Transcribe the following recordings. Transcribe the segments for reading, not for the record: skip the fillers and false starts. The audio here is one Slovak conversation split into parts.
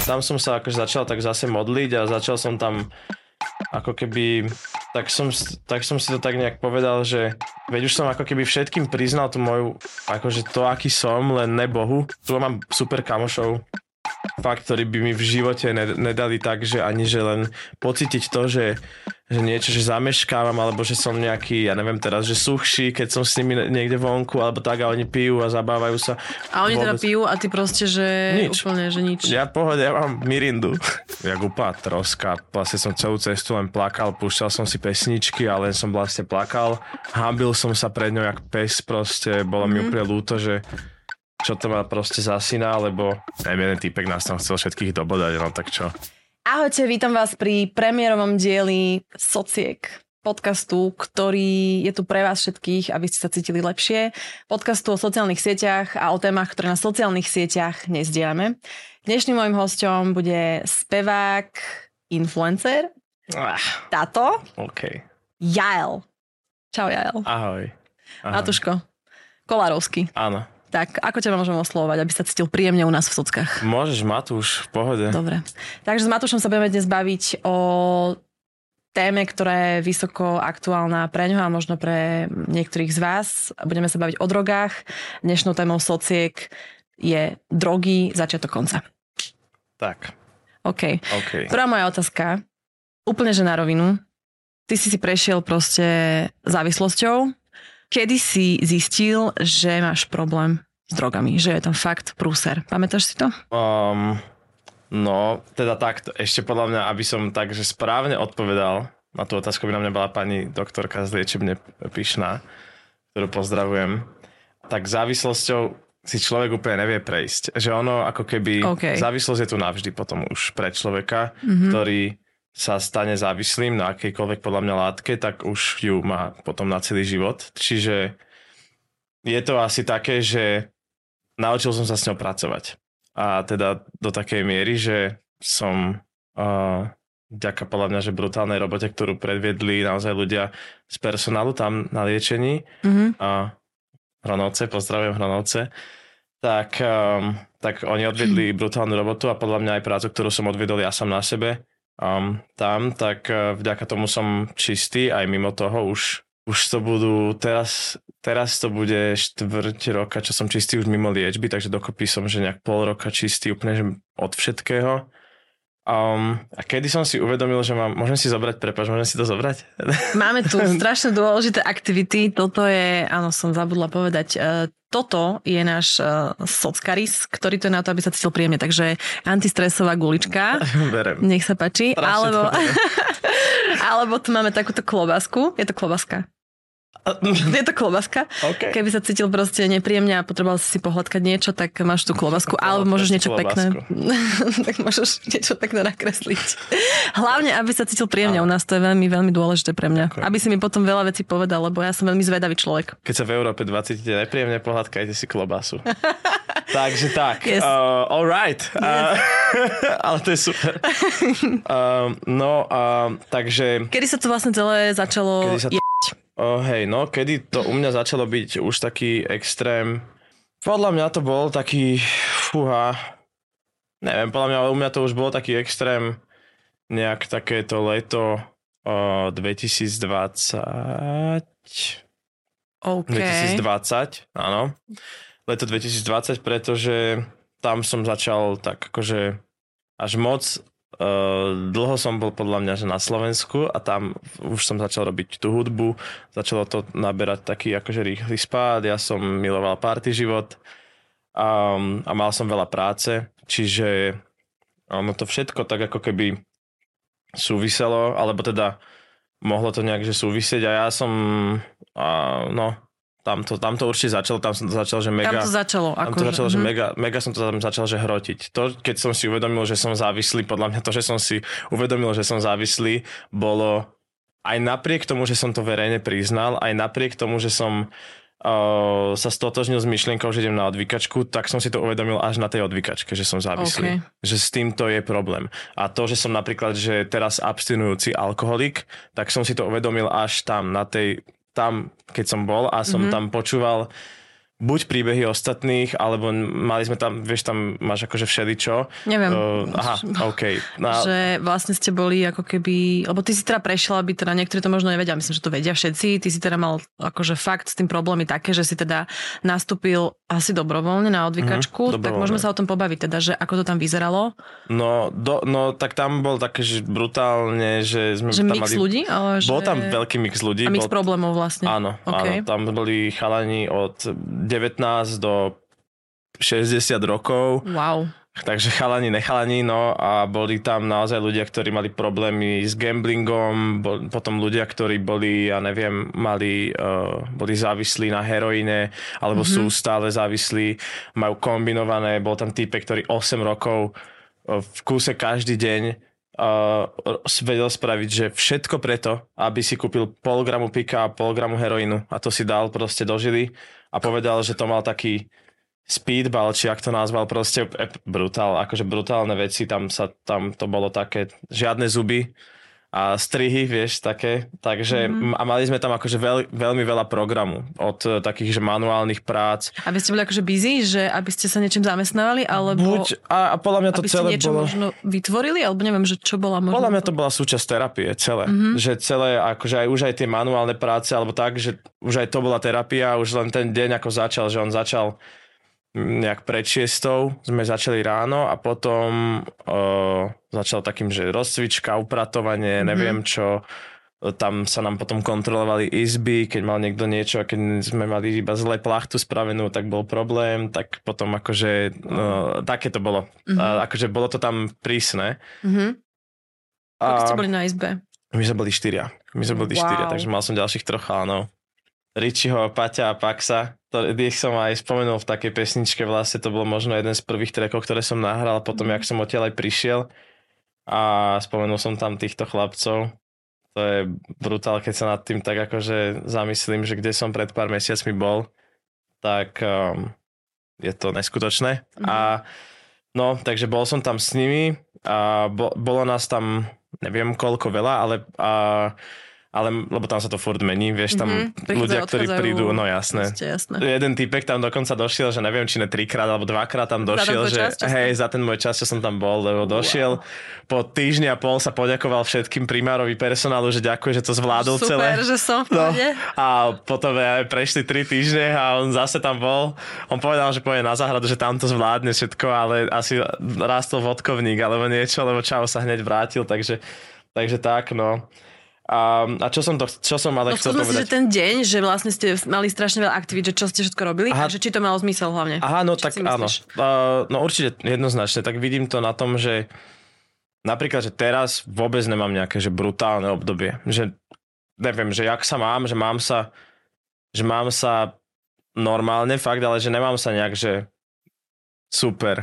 tam som sa akože začal tak zase modliť a začal som tam ako keby, tak som si to tak nejak povedal, že veď už som ako keby všetkým priznal tú moju, akože to, aký som, len ne Bohu. Tu mám super kamošov, fakt, ktorí by mi v živote nedali tak, že ani že len pocítiť to, že niečo, že zameškávam, alebo že som nejaký, ja neviem teraz, že suchší, keď som s nimi niekde vonku, alebo tak a oni pijú a zabávajú sa. A oni teda pijú a ty proste, že nič. Úplne, že nič. Ja v pohode, ja mám mirindu. Jak úplná troska, vlastne som celú cestu len plakal, púšťal som si pesničky a len som vlastne plakal. Hambil som sa pred ňou jak pes, proste bolo mi úplne ľúto, že čo to ma proste za syna, lebo neviem, jeden týpek nás tam chcel všetkých dobodať, no tak čo. Ahojte, vítam vás pri premiérovom dieli Sociek, podcastu, ktorý je tu pre vás všetkých, aby ste sa cítili lepšie. Podcastu o sociálnych sieťach a o témach, ktoré na sociálnych sieťach nezdielame. Dnešným môjim hosťom bude spevák, influencer, táto, Jael. Čau, Jael. Ahoj. Matúško, Kolárovský. Áno. Tak, ako ťa môžem oslovovať, aby sa cítil príjemne u nás v Sockách? Môžeš, Matúš, v pohode. Dobre. Takže s Matúšom sa budeme dnes baviť o téme, ktorá je vysoko aktuálna pre ňoho a možno pre niektorých z vás. Budeme sa baviť o drogách. Dnešnou témou Sociek je drogy, začiatok konca. Tak. OK. Prvá moja otázka, úplne že na rovinu. Ty si prešiel proste závislosťou. Kedy si zistil, že máš problém s drogami? Že je tam fakt prúser. Pamätáš si to? No, teda takto. Ešte podľa mňa, aby som takže správne odpovedal na tú otázku, by na mňa bola pani doktorka z liečebne pyšná, ktorú pozdravujem. Tak závislosťou si človek úplne nevie prejsť. Že ono ako keby... Závislosť je tu navždy potom už pre človeka, ktorý sa stane závislým na akejkoľvek podľa mňa látke, tak už ju má potom na celý život. Čiže je to asi také, že naučil som sa s ňou pracovať. A teda do takej miery, že som vďaka podľa mňa, že brutálnej robote, ktorú predviedli naozaj ľudia z personálu tam na liečení a Hronovce, pozdravujem Hronovce, tak oni odviedli brutálnu robotu a podľa mňa aj prácu, ktorú som odviedol ja sám na sebe, tam, tak vďaka tomu som čistý, aj mimo toho už to budú, teraz to bude štvrť roka, čo som čistý už mimo liečby, takže dokopy som, že nejak pol roka čistý úplne že od všetkého. A kedy som si uvedomil, že môžem si to zobrať? Máme tu strašne dôležité aktivity, toto je, áno, som zabudla povedať, toto je náš sockaris, ktorý to je na to, aby sa cítil príjemne, takže antistresová gulička. Berem. Nech sa páči. Alebo tu máme takúto klobásku. Je to klobaska? Je to klobaska. Okay. Keby sa cítil proste nepríjemne a potreboval si pohľadkať niečo, tak máš tú klobasku. Alebo môžeš niečo pekné. Tak môžeš niečo pekné nakresliť. Hlavne, aby sa cítil príjemne. U nás to je veľmi, veľmi dôležité pre mňa. Okay. Aby si mi potom veľa vecí povedal, lebo ja som veľmi zvedavý človek. Keď sa v Európe 20 nepríjemne, pohľadkajte si klobasu. Takže tak. Yes. All right. Yes. Ale to je super. Takže... Kedy sa to vlastne celé začalo kedy to u mňa začalo byť už taký extrém. Podľa mňa to bol taký, neviem, podľa mňa u mňa to už bol taký extrém nejak takéto leto 2020. 2020, áno. Leto 2020, pretože tam som začal tak akože až moc dlho som bol podľa mňa že na Slovensku a tam už som začal robiť tú hudbu, začalo to naberať taký akože rýchly spád, ja som miloval party život a mal som veľa práce, čiže ono to všetko tak ako keby súviselo, alebo teda mohlo to nejak že súvisieť a ja som tam to určite začalo, tam som to začal, že mega... Tam to začalo, že mega som to tam začal, že hrotiť. To, keď som si uvedomil, že som závislý, podľa mňa to, že som si uvedomil, že som závislý, bolo aj napriek tomu, že som to verejne priznal, aj napriek tomu, že som sa stotožnil s myšlienkou, že idem na odvykačku, tak som si to uvedomil až na tej odvykačke, že som závislý. Okay. Že s týmto je problém. A to, že som napríklad, že teraz abstinujúci alkoholik, tak som si to uvedomil až tam, keď som bol a som tam počúval buď príbehy ostatných, alebo mali sme tam, vieš, tam máš akože všeličo. Neviem. OK. Že vlastne ste boli ako keby, lebo ty si teda prešiel, aby teda niektorí to možno nevedia, myslím, že to vedia všetci, ty si teda mal akože fakt s tým problémy také, že si teda nastúpil asi dobrovoľne na odvykačku, tak môžeme sa o tom pobaviť teda, že ako to tam vyzeralo. No tak tam bol také, že brutálne, že sme že tam mix mali... ľudí? Ale bol tam veľký mix ľudí. A mix problémov vlastne. Áno, okay. Áno, tam boli chalani od 19 do 60 rokov. Wow. Takže chalani, nechalani, no a boli tam naozaj ľudia, ktorí mali problémy s gamblingom, potom ľudia, ktorí boli, ja neviem, boli závislí na heroíne, alebo sú stále závislí, majú kombinované, bol tam týpek, ktorý 8 rokov v kúse každý deň vedel spraviť, že všetko preto, aby si kúpil pol gramu pika a pol gramu heroínu a to si dal proste do žily a povedal, že to mal taký speedball, či ak to nazval, proste akože brutálne veci, tam to bolo také, žiadne zuby a strihy, vieš, také, takže a mali sme tam akože veľmi veľa programu od takých, že manuálnych prác. A vy ste boli akože busy, že aby ste sa niečím zamestnávali, alebo a podľa mňa to celé bolo... Aby ste niečo možno vytvorili, alebo neviem, že čo bola možno... Podľa mňa to bola súčasť terapie celé, že celé, akože už aj tie manuálne práce, alebo tak, že už aj to bola terapia, už len ten deň ako začal, že on začal nejak pred 6 sme začali ráno a potom začal takým, že rozcvička, upratovanie, neviem čo. Tam sa nám potom kontrolovali izby, keď mal niekto niečo a keď sme mali iba zle plachtu spravenú, tak bol problém, tak potom akože také to bolo. Akože bolo to tam prísne. Ako ste boli na izbe? My sme boli 4. Takže mal som ďalších 3 chánov. Richieho, Paťa a Paxa, ich som aj spomenul v takej pesničke, vlastne to bolo možno jeden z prvých trackov, ktoré som nahral potom, jak som odtiaľ aj prišiel a spomenul som tam týchto chlapcov. To je brutál, keď sa nad tým tak akože zamyslím, že kde som pred pár mesiacmi bol, tak je to neskutočné. A no, takže bol som tam s nimi a bolo nás tam neviem koľko veľa, ale lebo tam sa to furt mení, vieš, tam ľudia, ktorí prídu, no jasné. Jeden týpek tam dokonca došiel, že neviem, či ne 3-krát alebo 2-krát tam došiel, že hej, za ten môj čas, čo som tam bol, lebo došiel po týždni a pol sa poďakoval všetkým primárovi personálu, že ďakuje, že to zvládol celé. Super, že som v pohode. No, a potom prešli 3 týždne a on zase tam bol. On povedal, že pôjde na záhradu, že tam to zvládne všetko, ale asi rástol vodkovník alebo niečo, lebo čau sa hneď vrátil, takže tak, no. A čo som ale chcel povedať? Že ten deň, že vlastne ste mali strašne veľa aktivít, že čo ste všetko robili a že či to malo zmysel hlavne. Aha, no tak áno. No určite jednoznačne. Tak vidím to na tom, že napríklad, že teraz vôbec nemám nejaké že brutálne obdobie. Že neviem, že jak sa mám, že mám sa normálne fakt, ale že nemám sa nejak, že super.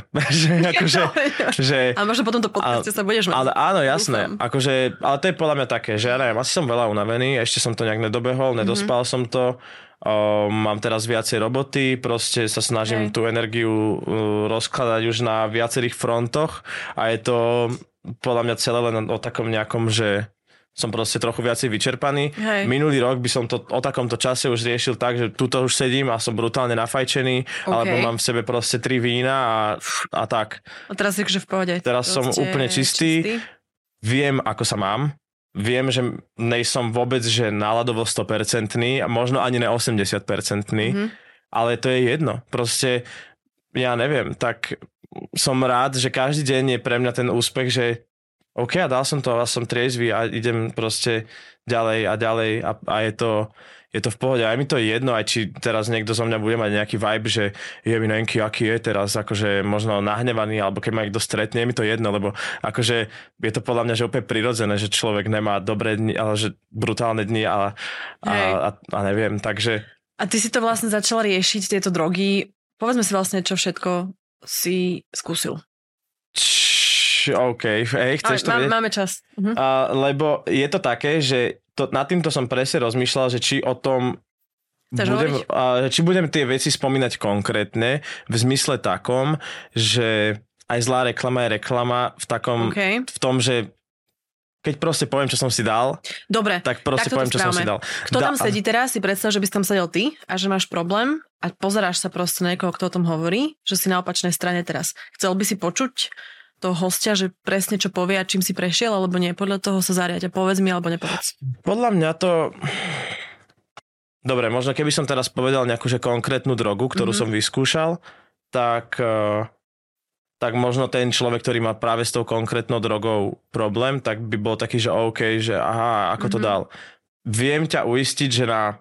A možno potom to podcaste sa budeš mať. Ale áno, jasné. Akože, ale to je podľa mňa také, že ja neviem, asi som veľa unavený, ešte som to nejak nedobehol, nedospal som to. Mám teraz viacej roboty, proste sa snažím tú energiu rozkladať už na viacerých frontoch a je to podľa mňa celé len o takom nejakom, že som proste trochu viacej vyčerpaný. Hej. Minulý rok by som to o takomto čase už riešil tak, že tuto už sedím a som brutálne nafajčený, alebo mám v sebe proste 3 vína a tak. A teraz je akože v pohode. Teraz som úplne čistý. Viem, ako sa mám. Viem, že nejsom vôbec, že náladovo 100% a možno ani ne 80%, ale to je jedno. Proste, ja neviem, tak som rád, že každý deň je pre mňa ten úspech, že OK, a dal som to a som triezvy a idem proste ďalej a je to v pohode. Aj mi to je jedno, aj či teraz niekto zo mňa bude mať nejaký vibe, že je mi nenky, aký je teraz, akože možno nahnevaný, alebo keď ma niekto stretne, je mi to jedno, lebo akože je to podľa mňa, že úplne prirodzené, že človek nemá dobré dni, ale že brutálne dni a neviem, takže... A ty si to vlastne začal riešiť, tieto drogy. Povedzme si vlastne, čo všetko si skúsil. OK, chceš to vedieť? Máme čas. Lebo je to také, že nad týmto som presne rozmýšľal, že či o tom či budem tie veci spomínať konkrétne v zmysle takom, že aj zlá reklama je reklama v takom, v tom, že keď proste poviem, čo som si dal, dobre, tak proste poviem, čo som si dal. Kto tam sedí teraz, si predstav, že by si tam sedel ty a že máš problém a pozeráš sa proste na niekoho, kto o tom hovorí, že si na opačnej strane teraz. Chcel by si počuť toho hostia, že presne čo povie a čím si prešiel, alebo nie? Podľa toho sa zariať a povedz mi, alebo nepovedz. Podľa mňa to... Dobre, možno keby som teraz povedal nejakú že konkrétnu drogu, ktorú som vyskúšal, tak možno ten človek, ktorý má práve s tou konkrétnou drogou problém, tak by bol taký, že OK, že aha, ako to dal. Viem ťa uistiť, že na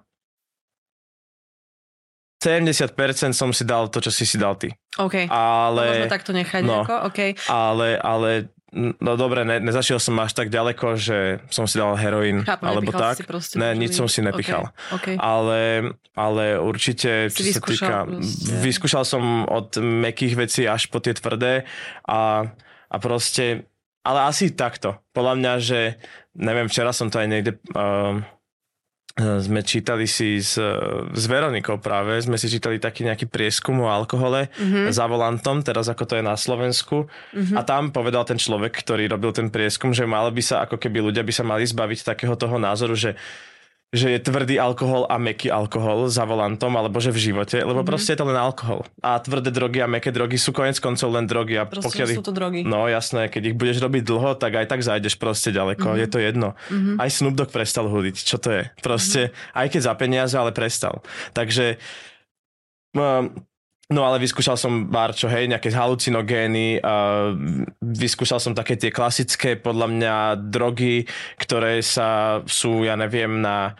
70% som si dal to, čo si dal ty. OK, ale... možno takto nechať nejako, OK. Ale no dobre, nezašiel som až tak ďaleko, že som si dal heroín, alebo tak. Ne, nič som si nepichal. Okay. Ale určite, čo sa týka... Vyskúšal som od mäkkých vecí až po tie tvrdé a proste... Ale asi takto. Podľa mňa, že... Neviem, včera som to aj niekde... sme čítali si s Veronikou práve, sme si čítali taký nejaký prieskum o alkohole za volantom, teraz ako to je na Slovensku. A tam povedal ten človek, ktorý robil ten prieskum, že malo by sa, ako keby ľudia by sa mali zbaviť takého toho názoru, že je tvrdý alkohol a mäkký alkohol za volantom, alebo že v živote, lebo proste je to len alkohol. A tvrdé drogy a mäkké drogy sú koniec koncov len drogy. A proste sú to drogy. No jasné, keď ich budeš robiť dlho, tak aj tak zajdeš proste ďaleko. Je to jedno. Aj Snoop Dogg prestal huliť. Čo to je? Proste, aj keď za peniaze, ale prestal. Takže... No ale vyskúšal som barčo, hej, nejaké halucinogény, vyskúšal som také tie klasické, podľa mňa, drogy, ktoré sú, ja neviem, na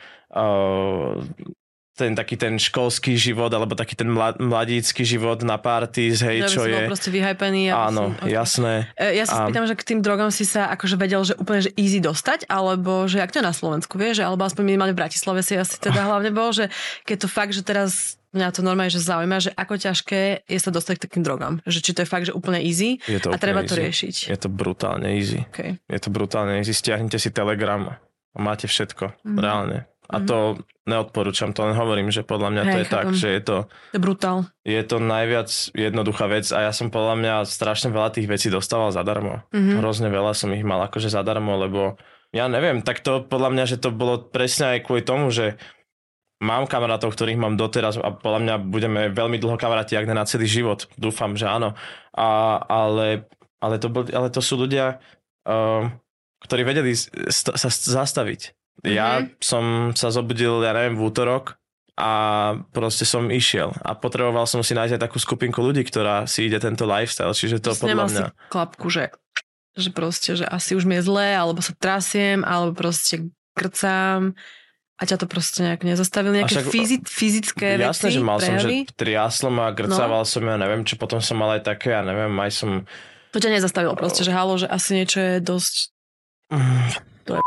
taký ten školský život, alebo taký ten mladícky život na parties, hej, čo je. Bol proste vyhypený. Áno, jasné. Ja sa spýtam, že k tým drogám si sa akože vedel, že úplne že easy dostať, alebo že jak to je na Slovensku, vieš, alebo aspoň minimálne v Bratislave si asi teda hlavne bol, že keď to fakt, že teraz mňa to normálne, že zaujíma, že ako ťažké je sa dostať k takým drogám. Že či to je fakt, že úplne easy a treba to riešiť. Je to brutálne easy. Okay. Je to brutálne easy. Stiahnite si Telegram a máte všetko. Reálne. A to neodporúčam, to len hovorím, že podľa mňa to je tak, že je to... To je brutál. Je to najviac jednoduchá vec a ja som podľa mňa strašne veľa tých vecí dostával zadarmo. Hrozne veľa som ich mal akože zadarmo, lebo ja neviem, tak to podľa mňa, že to bolo presne aj kvôli tomu, že mám kamarátov, ktorých mám doteraz a podľa mňa budeme veľmi dlho kamaráti, ak ne na celý život. Dúfam, že áno. Ale to sú ľudia, ktorí vedeli sa zastaviť. Ja som sa zobudil, ja neviem, v útorok a proste som išiel. A potreboval som si nájsť aj takú skupinku ľudí, ktorá si ide tento lifestyle. Čiže to podľa mňa... si klapku, že proste, že asi už mi je zlé, alebo sa trasiem, alebo proste grcám. A ťa to proste nejak nezastavil nejaké fyzické veci? Jasné, že mal som, že triaslo ma, grcával som, ja neviem, čo potom som mal aj také, ja neviem, aj som... To ťa nezastavilo proste, že halo, že asi niečo je dosť... To je...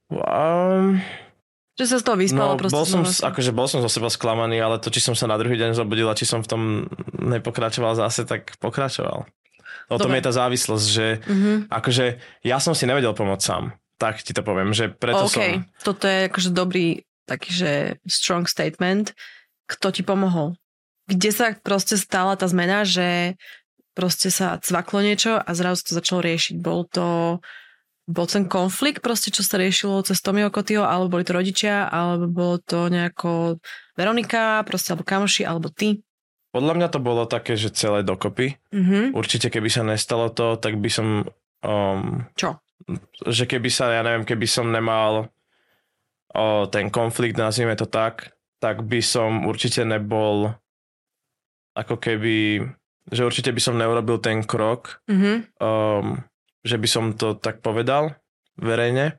Že sa z toho vyspalo proste. Bol som zo seba sklamaný, ale to, či som sa na druhý deň zobudil a či som v tom nepokračoval zase, tak pokračoval. O tom je tá závislosť, že akože ja som si nevedel pomôcť sám. Tak ti to poviem, že preto som... Toto je akože dobrý taký, že strong statement. Kto ti pomohol? Kde sa proste stala tá zmena, že proste sa cvaklo niečo a zrazu to začalo riešiť? Bol ten konflikt proste, čo sa riešilo cez Tomio Kotyho, alebo boli to rodičia, alebo bolo to nejako Veronika, proste, alebo kamoši, alebo ty? Podľa mňa to bolo také, že celé dokopy. Určite, keby sa nestalo to, tak by som... Čo? Že keby sa, ja neviem, keby som nemal ten konflikt, nazvime to tak by som určite nebol ako keby, že určite by som neurobil ten krok, že by som to tak povedal verejne.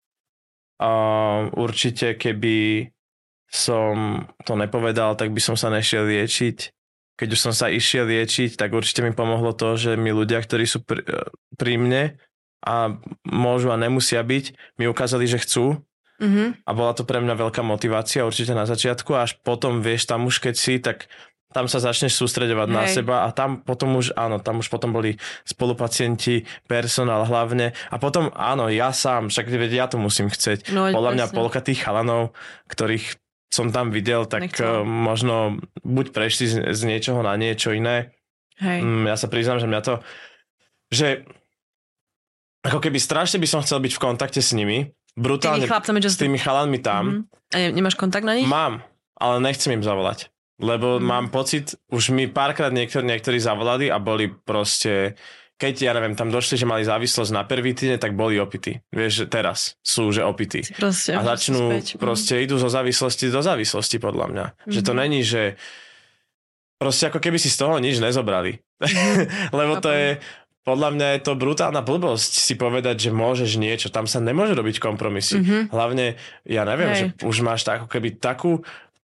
Určite keby som to nepovedal, tak by som sa nešiel liečiť. Keď už som sa išiel liečiť, tak určite mi pomohlo to, že mi ľudia, ktorí sú pri mne a môžu a nemusia byť, mi ukázali, že chcú. A bola to pre mňa veľká motivácia určite na začiatku a až potom, vieš, tam už keď si, tak tam sa začneš sústreďovať na seba a tam potom už, áno, tam už potom boli spolupacienti, personál hlavne a potom, áno, ja sám, však ja to musím chcieť. No, podľa mňa polka tých chalanov, ktorých som tam videl, tak možno buď prešli z niečoho na niečo iné. Ja sa priznám, že mňa to, že ako keby strašne by som chcel byť v kontakte s nimi. Brutálne. S tými chalanmi tam. A nemáš kontakt na nich? Mám, ale nechcem im zavolať. Lebo mám pocit, už mi párkrát niektorí zavolali a boli proste, keď, ja neviem, tam došli, že mali závislosť na prvý týždeň, tak boli opití. Vieš, že teraz sú, že opití. Proste, a začnú, proste idú zo závislosti do závislosti, podľa mňa. Že to není, že proste ako keby si z toho nič nezobrali. Lebo to je, podľa mňa je to brutálna blbosť si povedať, že môžeš niečo. Tam sa nemôže robiť kompromisy. Hlavne, ja neviem, že už máš ako keby takú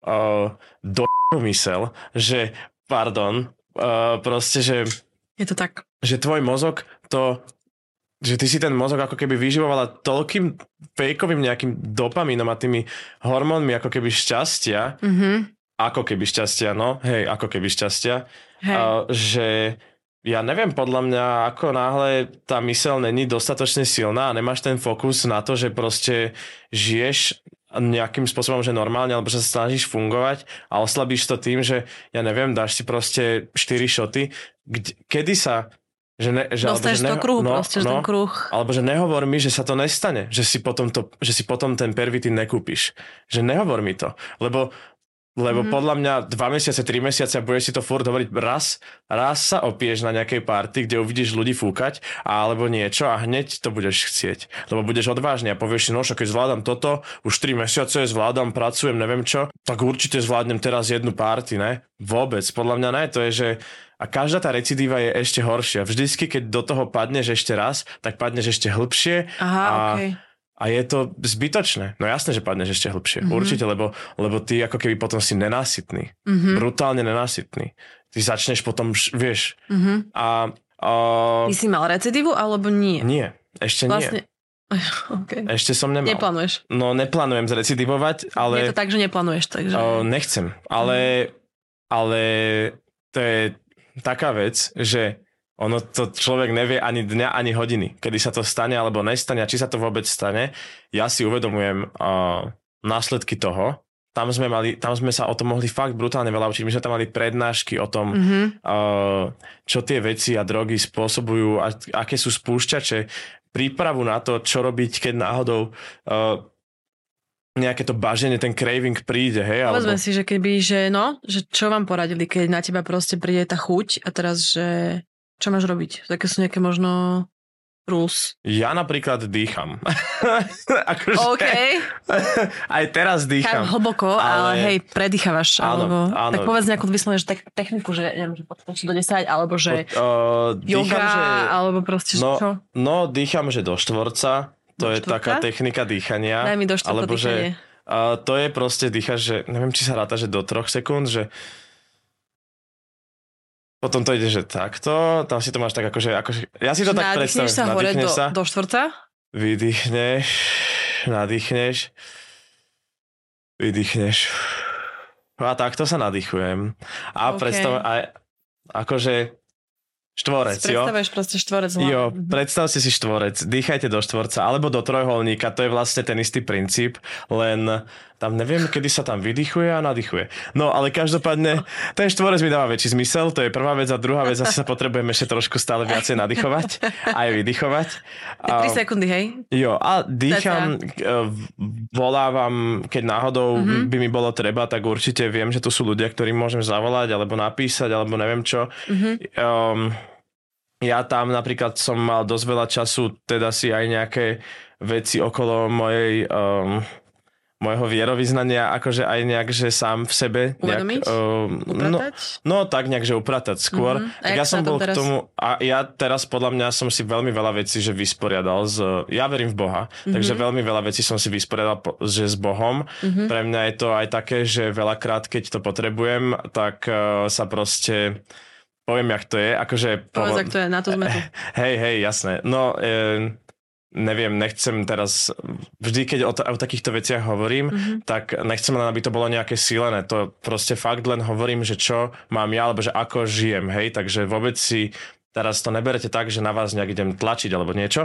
mysel, že proste, že je to tak. Že tvoj mozog že ty si ten mozog ako keby vyživovala toľkým fejkovým nejakým dopamínom a tými hormónmi ako keby šťastia, ako keby šťastia, že ja neviem, podľa mňa, ako náhle tá myseľ není dostatočne silná a nemáš ten fokus na to, že proste žiješ nejakým spôsobom, že normálne, alebo že sa snažíš fungovať a oslabíš to tým, že ja neviem, dáš si proste 4 šoty, kedy sa dostaneš do kruhu, proste, ten kruh. Alebo že nehovor mi, že sa to nestane, že si potom ten pervitín nekúpiš. Že nehovor mi to, lebo podľa mňa 2 mesiace, 3 mesiace a budeš si to furt hovoriť raz sa opiješ na nejakej party, kde uvidíš ľudí fúkať alebo niečo a hneď to budeš chcieť. Lebo budeš odvážny a povieš si, no však keď zvládam toto, už 3 mesiace zvládam, pracujem, neviem čo, tak určite zvládnem teraz jednu party, ne? Vôbec, podľa mňa ne, to je, že a každá tá recidíva je ešte horšia. Vždycky, keď do toho padneš ešte raz, tak padneš ešte hlbšie. A je to zbytočné. No jasné, že padneš ešte hlbšie. Určite, lebo ty ako keby potom si nenásytný. Brutálne nenásytný. Ty začneš potom, vieš. Ty si mal recidívu, alebo nie? Nie, ešte nie. Okay. Ešte som nemal. Neplánuješ? No neplánujem zrecidivovať, ale... Je to tak, že neplánuješ, takže... Nechcem, ale to je taká vec, že ono to človek nevie ani dňa, ani hodiny, kedy sa to stane alebo nestane a či sa to vôbec stane. Ja si uvedomujem následky toho. Tam sme sa o tom mohli fakt brutálne veľa učiť. My sme tam mali prednášky o tom, čo tie veci a drogy spôsobujú, a aké sú spúšťače, prípravu na to, čo robiť, keď náhodou nejaké to baženie, ten craving príde, hej? Povedzme si, že keby, že čo vám poradili, keď na teba proste príde tá chuť a teraz, že čo máš robiť? Také sú nejaké možno rules. Ja napríklad dýcham. Akože, OK. Aj teraz dýcham. Hlboko, ale hej, predýchavaš. Áno. Tak povedz nejakú vyslovene, že techniku, že neviem, že počítaš do 10, alebo že yoga, alebo proste čo? No, dýcham, že do štvorca. To je taká technika dýchania. Daj mi do štvorca dýchanie. To je proste dýchaš, že neviem, či sa ráta, že do 3 sekúnd, že potom to ide, že takto, tam si to máš tak akože ja si to tak predstavím. Nadýchneš sa hore do štvorca? Vydýchneš, nadýchneš, vydýchneš. A takto sa nadýchujem. A predstavujem aj akože štvorec, predstavuješ proste štvorec. Jo, predstavte si štvorec, dýchajte do štvorca, alebo do trojholníka, to je vlastne ten istý princíp, len tam neviem, kedy sa tam vydýchuje a nadýchuje. No, ale každopádne, ten štvorec mi dáva väčší zmysel, to je prvá vec, a druhá vec, asi sa potrebujeme ešte trošku stále viacej nadýchovať, aj vydýchovať. 3 sekundy, hej? Jo, a dýcham, volávam, keď náhodou by mi bolo treba, tak určite viem, že tu sú ľudia, ktorým môžem zavolať, alebo napísať, alebo neviem čo. Ja tam napríklad som mal dosť veľa času, teda si aj nejaké veci okolo môjho vierovyznania, akože aj nejak, že sám v sebe uvedomiť? No tak nejak, že upratať skôr. Tak ja som bol k tomu, a ja teraz podľa mňa som si veľmi veľa vecí, že vysporiadal ja verím v Boha, takže veľmi veľa vecí som si vysporiadal, že s Bohom. Pre mňa je to aj také, že veľakrát, keď to potrebujem, tak sa proste poviem, jak to je. Akože povedz, jak to je, na to sme tu. Hej, jasné. No, neviem, nechcem teraz, vždy keď o takýchto veciach hovorím, tak nechcem len, aby to bolo nejaké sílené. To proste fakt len hovorím, že čo mám ja, alebo že ako žijem, hej, takže vôbec si teraz to neberete tak, že na vás nejak idem tlačiť alebo niečo.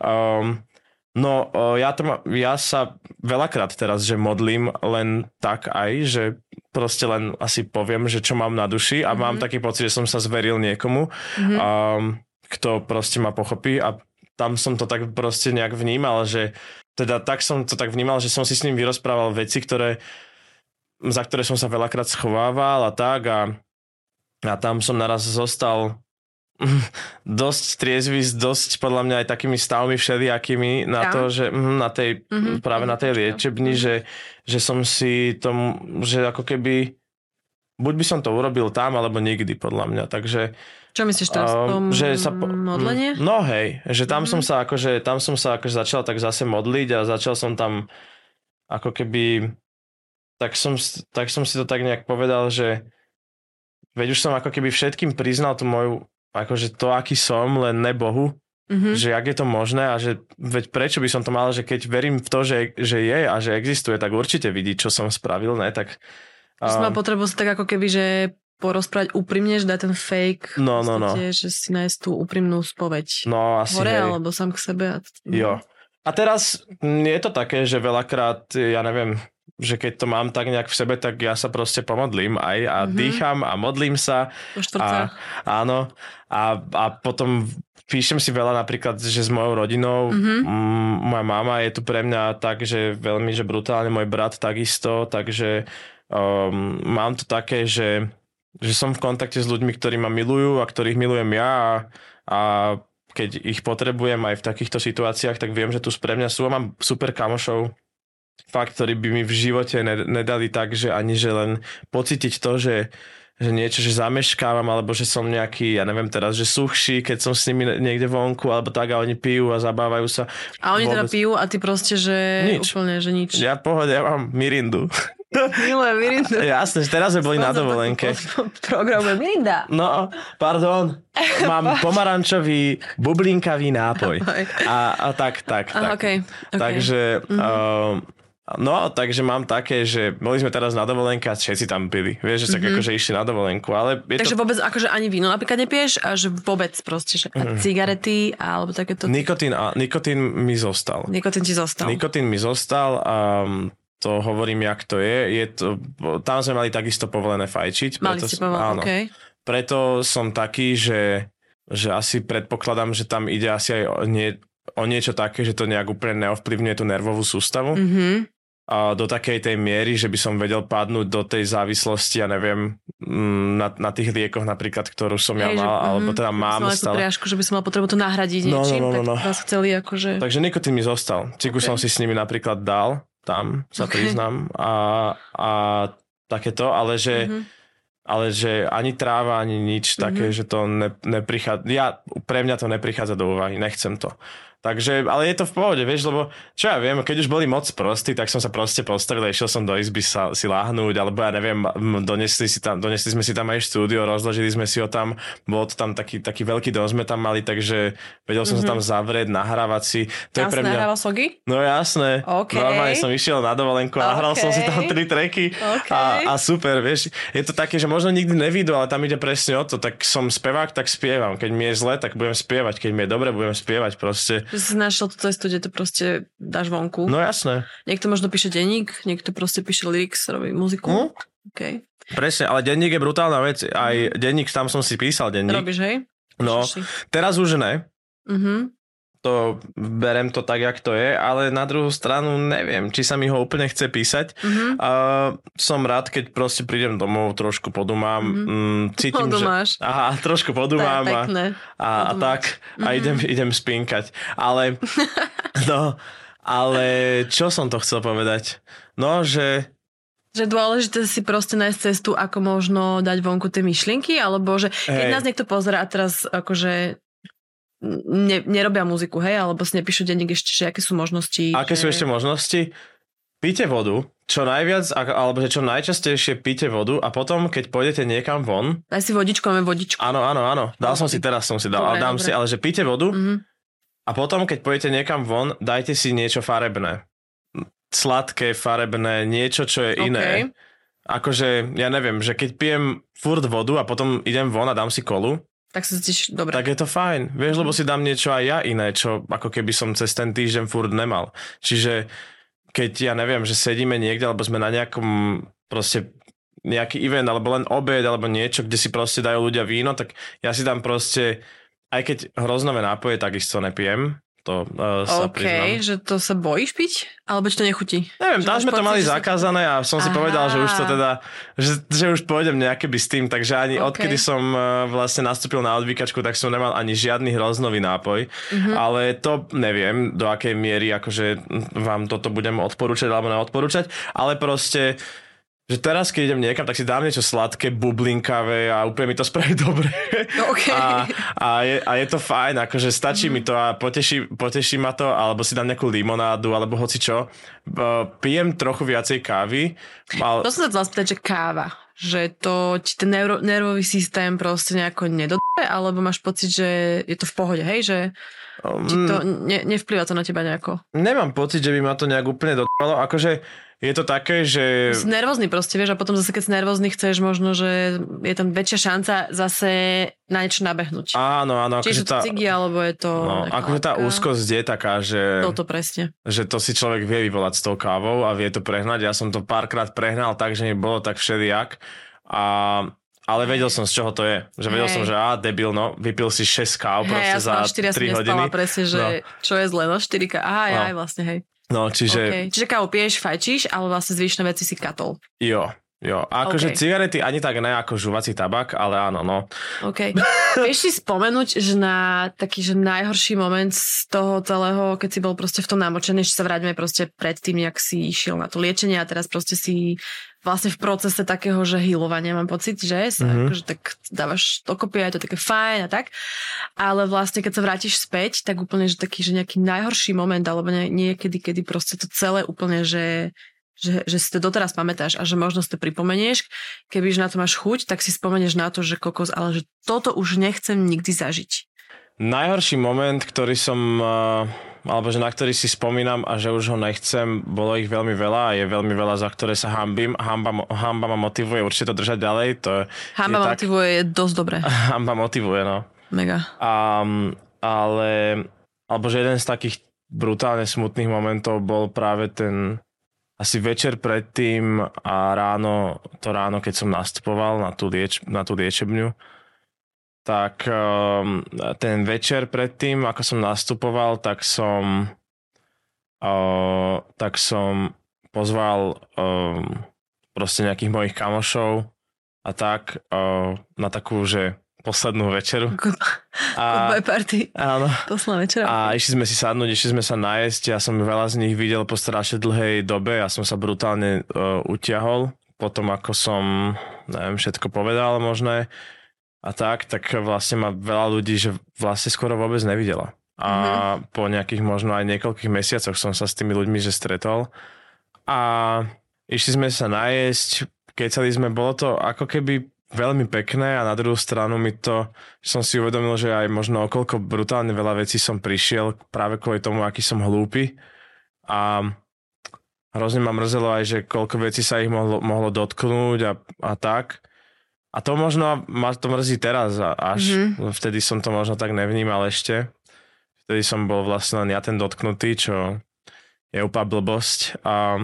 Ja sa veľakrát teraz, že modlím len tak aj, že proste len asi poviem, že čo mám na duši a mám taký pocit, že som sa zveril niekomu, kto proste ma pochopí a tam som to tak proste nejak vnímal, že teda tak som to tak vnímal, že som si s ním vyrozprával veci, za ktoré som sa veľakrát schovával a tak a tam som naraz zostal dosť triezvy, dosť podľa mňa aj takými stavmi všelijakými na to, že práve na tej liečebni, že som si tomu, že ako keby buď by som to urobil tam, alebo nikdy, podľa mňa. Takže čo myslíš teraz? Že sa modlenie? No hej, že tam som sa akože začal tak zase modliť a začal som tam ako keby tak som si to tak nejak povedal, že veď už som ako keby všetkým priznal tú moju akože to, aký som, len ne Bohu. Že jak je to možné a že veď prečo by som to mal, že keď verím v to, že je a že existuje, tak určite vidí, čo som spravil, ne? Tak že som mal potrebu sa tak ako keby, že porozprávať úprimne, že dať ten fake, že si nájsť tú úprimnú spoveď. No asi hore, hej. Alebo sám k sebe. Jo. A teraz je to také, že veľakrát, ja neviem, že keď to mám tak nejak v sebe, tak ja sa proste pomodlím aj a dýcham a modlím sa. Po štvrcách. Áno. A potom píšem si veľa napríklad, že s mojou rodinou. Moja mama je tu pre mňa tak, že veľmi, že brutálne, môj brat takisto, takže mám to také, že som v kontakte s ľuďmi, ktorí ma milujú a ktorých milujem ja a keď ich potrebujem aj v takýchto situáciách, tak viem, že tu pre mňa sú a mám super kamošov, fakt, ktorí by mi v živote nedali tak, že ani že len pocítiť to, že niečo, že zameškávam, alebo že som nejaký, ja neviem teraz, že suchší, keď som s nimi niekde vonku, alebo tak a oni pijú a zabávajú sa. A oni teda pijú a ty proste, že nič. Úplne, že nič. Ja v pohode, ja mám Mirindu. Milujem Mirindu. Jasne, teraz sme boli na dovolenke. Programuje Mirinda. No, pardon. Mám pomarančový bublinkavý nápoj. A tak. Okay. Takže takže mám také, že boli sme teraz na dovolenke a všetci tam pili. Vieš, že tak akože išli na dovolenku, ale takže vôbec akože ani víno napríklad nepiješ a že vôbec proste, že cigarety alebo takéto. Nikotín mi zostal. Nikotín ti zostal. Nikotín mi zostal a to hovorím, jak to je. Tam sme mali takisto povolené fajčiť. Mali ste povolené, okej. Preto som taký, že asi predpokladám, že tam ide asi aj o niečo také, že to nejak úplne neovplyvňuje tú nervovú sústavu. A do takej tej miery, že by som vedel padnúť do tej závislosti, ja neviem, na tých liekoch napríklad, ktorú som ja mal, alebo teda mám stále. Priažku, že by som mal potrebu to nahradiť niečím, tak vás chceli akože. Takže nikotín mi zostal. Cigu som si s nimi napríklad dal, tam sa priznám a takéto, ale že ani tráva, ani nič také, že to neprichádza. Pre mňa to neprichádza do úvahy, nechcem to. Takže, ale je to v pohode, vieš, lebo čo ja viem, keď už boli moc prostí, tak som sa proste postavil a išiel som do izby si láhnúť, alebo ja neviem, donesli sme si tam aj štúdio, rozložili sme si ho tam, bol to tam taký veľký dom sme tam mali, takže vedel som sa tam zavrieť, nahrávať si. To tam je pre mňa. Nahrával sogy? No jasné. Okay. Normálne som išiel na dovolenku a nahral som si tam 3 tracky a super, vieš. Je to také, že možno nikdy nevídu, ale tam ide presne o to, tak som spevák, tak spievam. Keď mi je zle, tak budem spievať, keď mi je dobre, budem spievať proste. Že si našiel tú cestu, kde to proste dáš vonku. No jasné. Niekto možno píše denník, niekto proste píše lyrics, robí muziku. Okay. Presne, ale denník je brutálna vec. Aj denník, tam som si písal denník. Robíš, hej? No, teraz už ne. To berem to tak, jak to je, ale na druhú stranu neviem, či sa mi ho úplne chce písať. Som rád, keď proste prídem domov, trošku podumám. Cítim, podumáš. Trošku podumám a tak a idem spinkať. Ale čo som to chcel povedať? No, že dôležité si proste nájsť cestu, ako možno dať vonku tie myšlienky, alebo že keď nás niekto pozerá a teraz akože nerobia muziku, hej, alebo si nepíšu denník ešte, že aké sú možnosti. Aké sú ešte možnosti? Píte vodu, čo najviac, alebo že čo najčastejšie píte vodu a potom, keď pôjdete niekam von. Daj si vodičku, máme vodičku. Áno. Teraz som si dal, ale dám si, ale že píte vodu a potom, keď pôjdete niekam von, dajte si niečo farebné. Sladké, farebné, niečo, čo je iné. Akože, ja neviem, že keď pijem furt vodu a potom idem von a dám si kolu, tak sa cítiš dobre. Tak je to fajn. Vieš, lebo si dám niečo aj ja iné, čo ako keby som cez ten týždeň furt nemal. Čiže keď ja neviem, že sedíme niekde, alebo sme na nejakom proste nejaký event, alebo len obed, alebo niečo, kde si proste dajú ľudia víno, tak ja si dám proste, aj keď hroznové nápoje takisto nepijem, to sa priznám. že to sa bojíš piť? Alebo ti to nechutí? Neviem, tam sme to mali že zakázané a som si povedal, že už to teda, že už pôjdem nejakéby s tým, takže ani odkedy som vlastne nastúpil na odvykačku, tak som nemal ani žiadny hroznový nápoj, ale to neviem, do akej miery akože vám toto budem odporúčať alebo neodporúčať, ale proste že teraz, keď idem niekam, tak si dám niečo sladké, bublinkavé a úplne mi to spraví dobre. Okay. A je to fajn, akože stačí mi to a poteší ma to, alebo si dám nejakú limonádu, alebo hocičo. Pijem trochu viacej kávy. To som sa chcela spýtať, že káva. Že to ti ten nervový systém proste nejako nedodie, alebo máš pocit, že je to v pohode, hej? Že či to nevplyvá to na teba nejako? Nemám pocit, že by ma to nejak úplne dodalo. Akože je to také, že... Si nervózny proste, vieš, a potom zase keď si nervózny chceš možno, že je tam väčšia šanca zase na niečo nabehnúť. Áno. Čiže akože to cigy, alebo je to... No, akože tá úzkosť je taká, že... Toto presne. Že to si človek vie vyvolať s tou kávou a vie to prehnať. Ja som to párkrát prehnal tak, že mi bolo tak všelijak. Ale vedel som, z čoho to je. Že vedel som, že debil, no, vypil si 6 káv proste za 3 hodiny. Ja presne, že čo je zle, no 4 káv. Aj vlastne, hej. No, čiže... Okay. Čiže kávu piješ, fajčíš, ale vlastne zvyšné veci si katol. Jo. Akože cigarety ani tak ne ako žuvací tabak, ale áno, no. OK. Vieš si spomenúť, že na taký, že najhorší moment z toho celého, keď si bol proste v tom namočený, že sa vráťme proste predtým, jak si išiel na to liečenie a teraz proste si vlastne v procese takého, že healovania, mám pocit, že sa akože tak dávaš dokopy, je to také fajn a tak, ale vlastne keď sa vrátiš späť, tak úplne, že taký, že nejaký najhorší moment, alebo niekedy, kedy proste to celé úplne, že si to doteraz pamätáš a že možno si to pripomenieš, kebyže na to máš chuť, tak si spomenieš na to, že kokos, ale že toto už nechcem nikdy zažiť. Najhorší moment, ktorý som, alebo že na ktorý si spomínam a že už ho nechcem, bolo ich veľmi veľa a je veľmi veľa, za ktoré sa hanbím. Hanba ma motivuje určite to držať ďalej. Hanba ma motivuje je dosť dobré. Hanba motivuje, no. Mega. Alebo že jeden z takých brutálne smutných momentov bol práve ten asi večer predtým a ráno, keď som nastupoval na tú liečebňu, tak ten večer predtým, ako som nastupoval, tak som pozval proste nejakých mojich kamošov a tak na takú, že poslednú večeru. Goodbye party. Áno. Posledná večera. A išli sme si sadnúť, išli sme sa nájsť. Ja som veľa z nich videl po strašne dlhej dobe. Ja som sa brutálne utiahol. Potom ako som, neviem, všetko povedal možné a tak vlastne ma veľa ľudí, že vlastne skoro vôbec nevidela. A po nejakých možno aj niekoľkých mesiacoch som sa s tými ľuďmi že stretol. A išli sme sa nájsť, kecali sme, bolo to ako keby veľmi pekné a na druhú stranu som si uvedomil, že aj možno okolko brutálne veľa vecí som prišiel práve kvôli tomu, aký som hlúpy a hrozne ma mrzelo aj, že koľko vecí sa ich mohlo dotknúť a tak. A to možno ma to mrzí teraz až. Vtedy som to možno tak nevnímal ešte. Vtedy som bol vlastne len ja ten dotknutý, čo je úplná blbosť.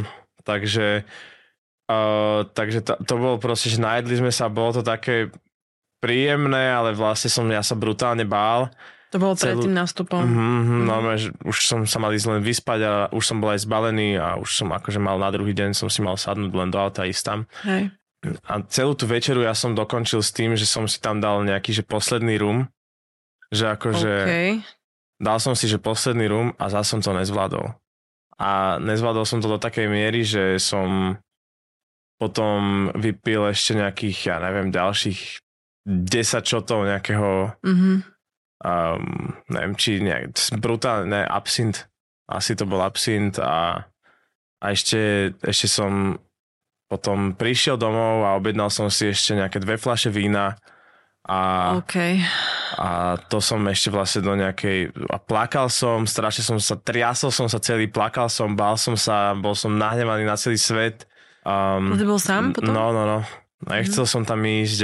Takže to bolo proste, že najedli sme sa, bolo to také príjemné, ale vlastne ja sa brutálne bál. To bolo pred tým nástupom. Normálne, že už som sa mal ísť len vyspať a už som bol aj zbalený a už som akože mal na druhý deň som si mal sadnúť len do auta a ísť tam. Hej. A celú tú večeru ja som dokončil s tým, že som si tam dal nejaký že posledný rum. Že akože dal som si že posledný rum a zase som to nezvládol. A nezvládol som to do takej miery, že som potom vypil ešte nejakých, ja neviem, ďalších 10 šotov nejakého neviem, či nejak brutálne, absint. Asi to bol absint a ešte som potom prišiel domov a objednal som si ešte nejaké 2 fľaše vína a to som ešte vlastne do nejakej a plakal som, strašne som sa, triasol som sa celý, plakal som, bál som sa, bol som nahnevaný na celý svet. Ty bol sám potom? No. Nechcel som tam ísť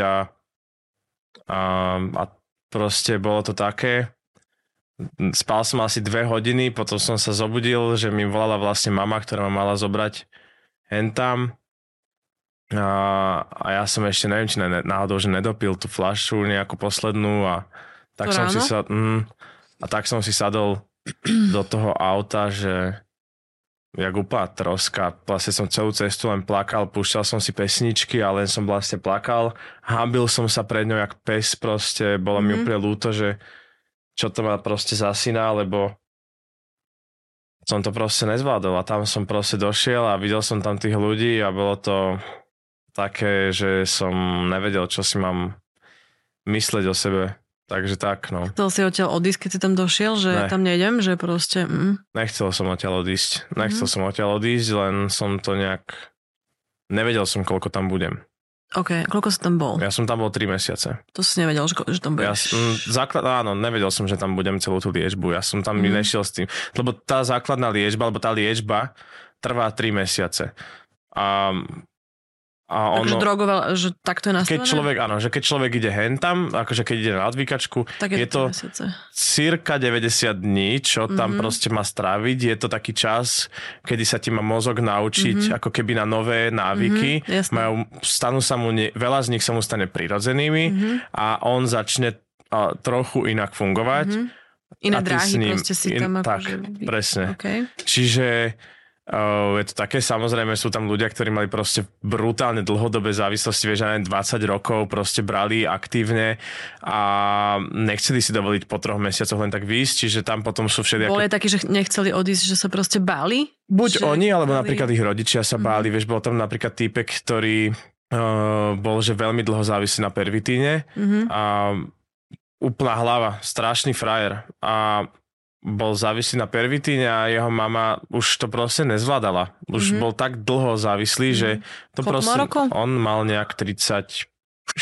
a proste bolo to také. Spal som asi 2 hodiny, potom som sa zobudil, že mi volala vlastne mama, ktorá ma mala zobrať hentam. A ja som ešte, neviem, či náhodou, že nedopil tú fľašu nejakú poslednú a tak som si sadol do toho auta, že jak úplná troska. Vlastne som celú cestu len plakal, púšťal som si pesničky a len som vlastne plakal. Hambil som sa pred ňou jak pes proste. Bolo mi úplne ľúto, že čo to ma proste zasína, lebo som to proste nezvládol. A tam som proste došiel a videl som tam tých ľudí a bolo to také, že som nevedel, čo si mám mysleť o sebe. Takže tak, no. Chcel si odtiaľ odísť, keď si tam došiel, že tam nejdem, že proste... Nechcel som odtiaľ odísť. Len som to nejak... Nevedel som, koľko tam budem. OK, koľko si tam bol? Ja som tam bol 3 mesiace. To si nevedel, že tam budeš? Áno, nevedel som, že tam budem celú tú liečbu. Ja som tam nešiel s tým. Lebo tá základná liečba, alebo tá liečba trvá 3 mesiace. A takže drogoval, že takto je nastavené? Keď človek ide hentam, akože keď ide na odvykačku, tak je to cirka 90 dní, čo tam proste má stráviť. Je to taký čas, kedy sa ti má mozog naučiť ako keby na nové návyky. Veľa z nich sa mu stane prirodzenými a on začne trochu inak fungovať. Iné dráhy proste si tam tak, presne. Okay. Čiže je to také, samozrejme sú tam ľudia, ktorí mali proste brutálne dlhodobé závislosti, vieš, aj 20 rokov proste brali aktívne a nechceli si dovoliť po 3 mesiacoch len tak výjsť, čiže tam potom sú všelijaké... Boli takí, že nechceli odísť, že sa proste báli? Buď oni, alebo napríklad ich rodičia sa báli, vieš, bol tam napríklad týpek, ktorý bol, že veľmi dlho závislý na pervitíne a úplná hlava, strašný frajer a bol závislý na pervitíne a jeho mama už to proste nezvládala. Už bol tak dlho závislý, že to proste... On mal nejak 34,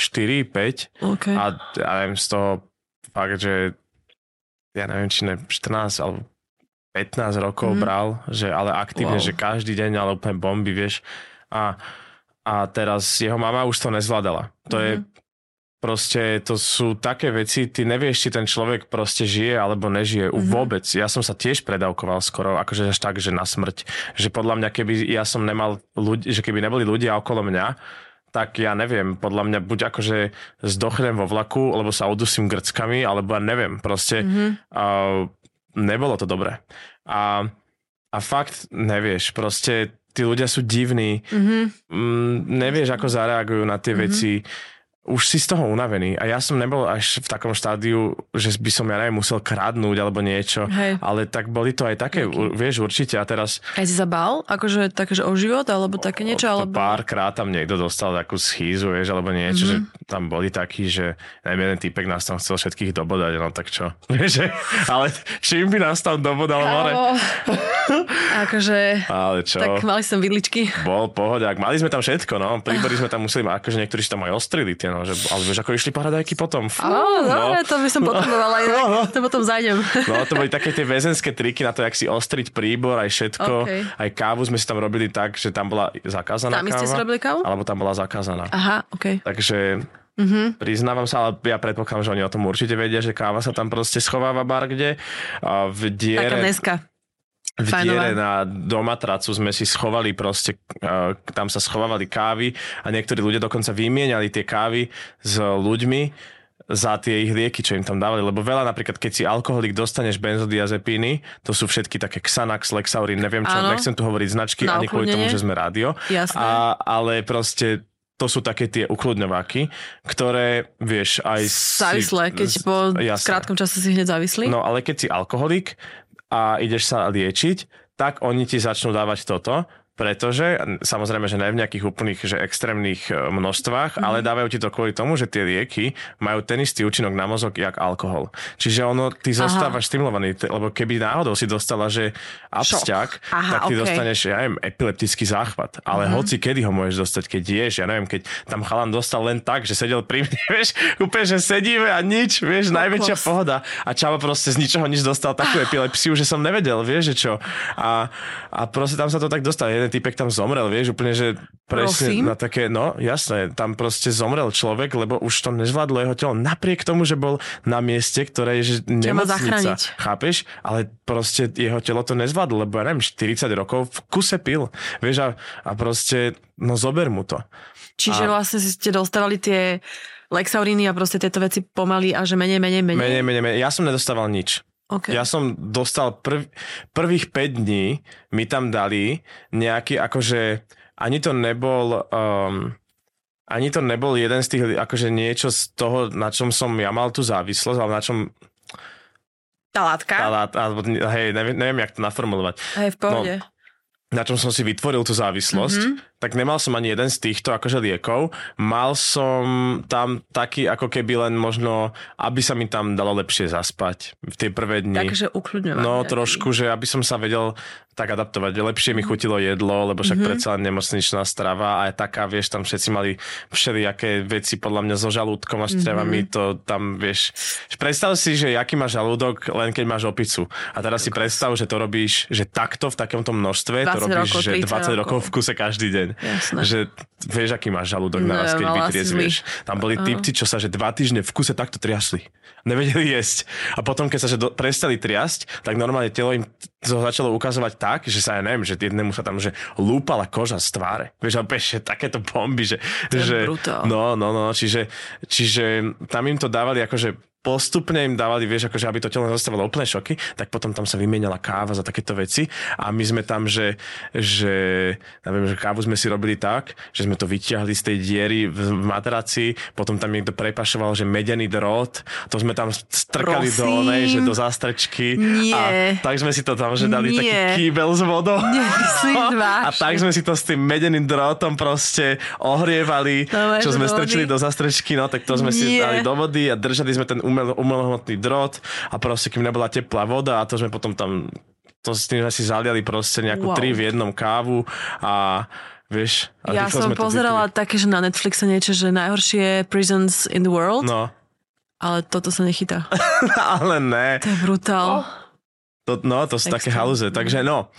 5 a ja neviem z toho fakt, že ja neviem, či 14 alebo 15 rokov bral, že ale aktívne, že každý deň, ale úplne bomby, vieš. A teraz jeho mama už to nezvládala. To je proste, to sú také veci, ty nevieš, či ten človek proste žije alebo nežije. Vôbec. Ja som sa tiež predávkoval skoro, akože až tak, že na smrť. Že podľa mňa, keby ja som nemal ľudí, že keby neboli ľudia okolo mňa, tak ja neviem, podľa mňa buď akože zdochnem vo vlaku, lebo sa udusím grckami, alebo ja neviem, proste nebolo to dobré. A fakt nevieš, proste tí ľudia sú divní, nevieš, ako zareagujú na tie veci. Už si z toho unavený. A ja som nebol až v takom štádiu, že by som, ja neviem, musel kradnúť alebo niečo. Hej. Ale tak boli to aj také, vieš, určite. A teraz... Aj si sa bál? Akože takže o život? Alebo také niečo? Alebo... Párkrát tam niekto dostal takú schýzu, vieš, alebo niečo, že tam boli takí, že neviem, jeden týpek nás tam chcel všetkých dobodať, no tak čo? Vieš, ale čím by nás tam dobodal more? Akože... Ale čo? Tak mali som vidličky. Bol pohodák. Mali sme tam všetko, no. Príbory sme tam museli, akože niektorí si tam aj ostrili tie, no, že, ale vieš, ako išli paradajky potom. Dobre, to by som potrebovala inak. To potom zajdem. No, to boli také tie väzenské triky na to, jak si ostriť príbor, aj všetko. Okay. Aj kávu sme si tam robili tak, že tam bola zakázaná káva. Tam ste si robili kávu? Alebo tam bola zakázaná. Aha, okej. Takže priznávam sa, ale ja predpokladám, že oni o tom určite vedia, že káva sa tam proste schováva barkde. A v diere... Taká dneska. V diere do matracu sme si schovali proste, tam sa schovávali kávy a niektorí ľudia dokonca vymieniali tie kávy s ľuďmi za tie ich lieky, čo im tam dávali. Lebo veľa, napríklad, keď si alkoholik dostaneš benzodiazepíny, to sú všetky také Xanax, Lexaurin, neviem čo, nechcem tu hovoriť značky, ani kvôli tomu, že sme rádio. Ale proste to sú také tie ukľudňováky, ktoré, vieš, aj závislé, keď po krátkom čase si hneď závislý. No, ale keď si alkoholik a ideš sa liečiť, tak oni ti začnú dávať toto, pretože, samozrejme, že ne v nejakých úplných, že extrémnych množstvách, ale dávajú ti to kvôli tomu, že tie lieky majú ten istý účinok na mozog, jak alkohol. Čiže ono, ty zostávaš stimulovaný, lebo keby náhodou si dostala, že absťak, tak ty dostaneš, ja neviem, epileptický záchvat. Ale hoci kedy ho môžeš dostať, keď ješ, ja neviem, keď tam chalan dostal len tak, že sedel pri mne, vieš, úplne, že sedíme a nič, vieš, najväčšia pohoda. A čavo proste z ničoho nič dostal takú epilepsiu, že som nevedel, vieš, že čo. A proste tam sa to tak dostalo. Týpek tam zomrel, vieš, úplne, že presne na také, no jasné, tam proste zomrel človek, lebo už to nezvládlo jeho telo, napriek tomu, že bol na mieste, ktoré je, že nemocnica, chápeš? Ale proste jeho telo to nezvládlo, lebo ja neviem, 40 rokov v kuse pil, vieš, a proste, no zober mu to. Čiže vlastne ste dostávali tie Lexauriny a proste tieto veci pomaly a že menej. Ja som nedostával nič. Okay. Ja som dostal prvých 5 dní, mi tam dali nejaký, akože ani to nebol jeden z tých, akože niečo z toho, na čom som ja mal tú závislosť, ale na čom... Tá látka? Hej, neviem, jak to naformulovať. Hej, v pohode. No, na čom som si vytvoril tú závislosť, tak nemal som ani jeden z týchto akože liekov. Mal som tam taký, ako keby len možno, aby sa mi tam dalo lepšie zaspať v tie prvé dni. Takže ukľudňovať. No trošku, že aby som sa vedel tak adaptovať. Lepšie mi chutilo jedlo, lebo však predsa len nemocničná strava a aj taká, vieš, tam všetci mali všelijaké veci podľa mňa so žalúdkom a štrebami, to tam, vieš. Predstav si, že aký máš žalúdok, len keď máš opicu. A teraz si predstav, že to robíš, že takto v takomto množstve, to robíš, rokov, že 20 rokov v kuse každý deň. Jasné. Že vieš, aký máš žalúdok naraz, keď vytriezvieš. Tam boli typci, čo sa že 2 týždne v kuse takto triasli. Nevedeli jesť. A potom, keď sa že prestali triasť, tak normálne telo im to začalo ukazovať tak, že sa ja neviem, že jednému sa tam že lúpala koža z tváre. Vieš, ale že takéto bomby, že... No, čiže tam im to dávali akože postupne im dávali, vieš, akože aby to telo zostávalo úplne šoky, tak potom tam sa vymieniala káva za takéto veci a my sme tam, že neviem, že kávu sme si robili tak, že sme to vyťahli z tej diery v matraci, potom tam niekto prepašoval, že medený drôt, to sme tam strkali do onej, že do zástrčky. A tak sme si to tam, že dali taký kýbel s vodou. A tak sme si to s tým medeným drôtom proste ohrievali, čo sme strčili do zástrčky, no tak to sme si dali do vody a držali sme ten umelohmotný drôt a proste kým nebola teplá voda a to sme potom tam s tým sme si zaliali proste nejakú 3 v jednom kávu a vieš... A ja som pozerala také, že na Netflixe niečo, že najhoršie prisons in the world, ale toto sa nechytá. Ale ne. To je brutál. To sú také halúze, takže no.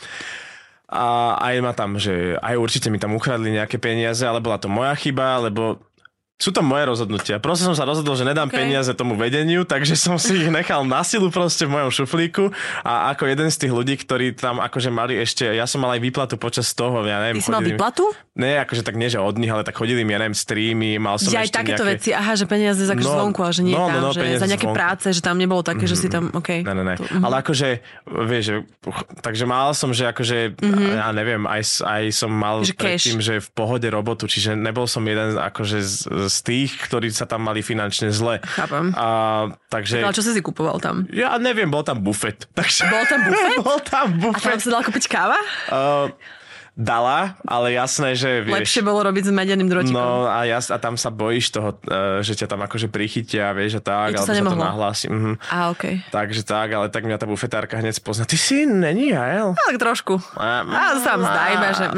A aj ma tam, že aj určite mi tam ukradli nejaké peniaze, ale bola to moja chyba, lebo sú to moje rozhodnutia. Proste som sa rozhodol, že nedám peniaze tomu vedeniu, takže som si ich nechal na silu proste v mojom šuflíku a ako jeden z tých ľudí, ktorí tam akože mali ešte, ja som mal aj výplatu počas toho, ja neviem. Ty si mal výplatu? Nie, akože tak nie, že od nich, ale tak chodili mi, ja neviem, streamy, mal som ešte takéto veci, že peniaze za zvonku, ale že nie tam, že za nejaké práce, že tam nebolo také, že si tam, Ne. Ale akože, vieš, že, takže mal som, že akože, ja neviem, aj som mal predtým, že v pohode robotu, čiže nebol som jeden akože z tých, ktorí sa tam mali finančne zle. Chápem. Takže... Ale čo si kúpoval tam? Ja neviem, bol tam bufet. Takže... Bol tam bufet? Bol tam bufet. A tam sa dala kúpiť káva? Dala, ale jasné, že vieš... Lepšie bolo robiť s medeným drotikom. No a tam sa bojíš toho, že ťa tam akože prichytia, vieš, a tak, alebo sa to nahlási. Okay. Takže tak, ale tak mňa tá bufetárka hneď spozna. Ty si není Jael? Tak trošku. Sám zdajme, že...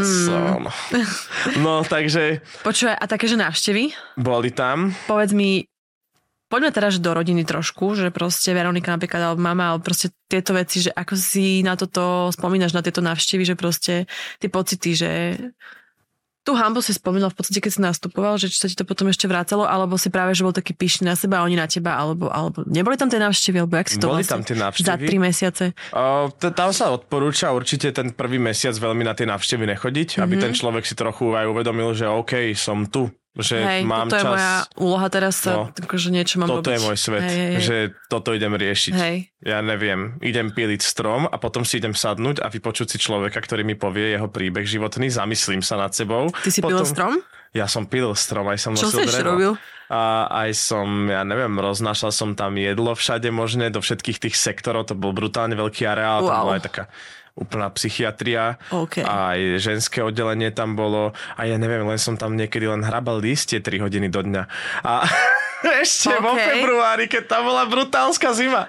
No, takže... Počúvaj, a také, že návštevy? Boli tam. Povedz mi, poďme teraz do rodiny trošku, že proste Veronika napríklad, alebo mama, ale proste tieto veci, že ako si na toto spomínaš, na tieto návštevy, že proste tie pocity, že tú hanbu si spomínal v podstate, keď si nastupoval, že či sa ti to potom ešte vracalo, alebo si práve, že bol taký pyšný na seba a oni na teba, alebo neboli tam tie návštevy, alebo jak si to boli tam tie návštevy za 3 mesiace? Tam sa odporúča určite ten prvý mesiac veľmi na tie návštevy nechodiť, aby ten človek si trochu aj uvedomil, že OK, som tu. Že mám toto čas. Je moja úloha teraz, akože niečo mám robiť. Toto je môj svet, že toto idem riešiť. Ja neviem, idem píliť strom a potom si idem sadnúť a vypočuť si človeka, ktorý mi povie jeho príbeh životný, zamyslím sa nad sebou. Ty si pílil strom? Ja som pílil strom, aj som nosil drevo. Čo si ešte robil? A aj som, ja neviem, roznášal som tam jedlo všade možné, do všetkých tých sektorov, to bol brutálne veľký areál, to bola aj taká úplná psychiatria, aj ženské oddelenie tam bolo a ja neviem, len som tam niekedy len hrabal listie 3 hodiny do dňa. A ešte vo februári, keď tam bola brutálska zima.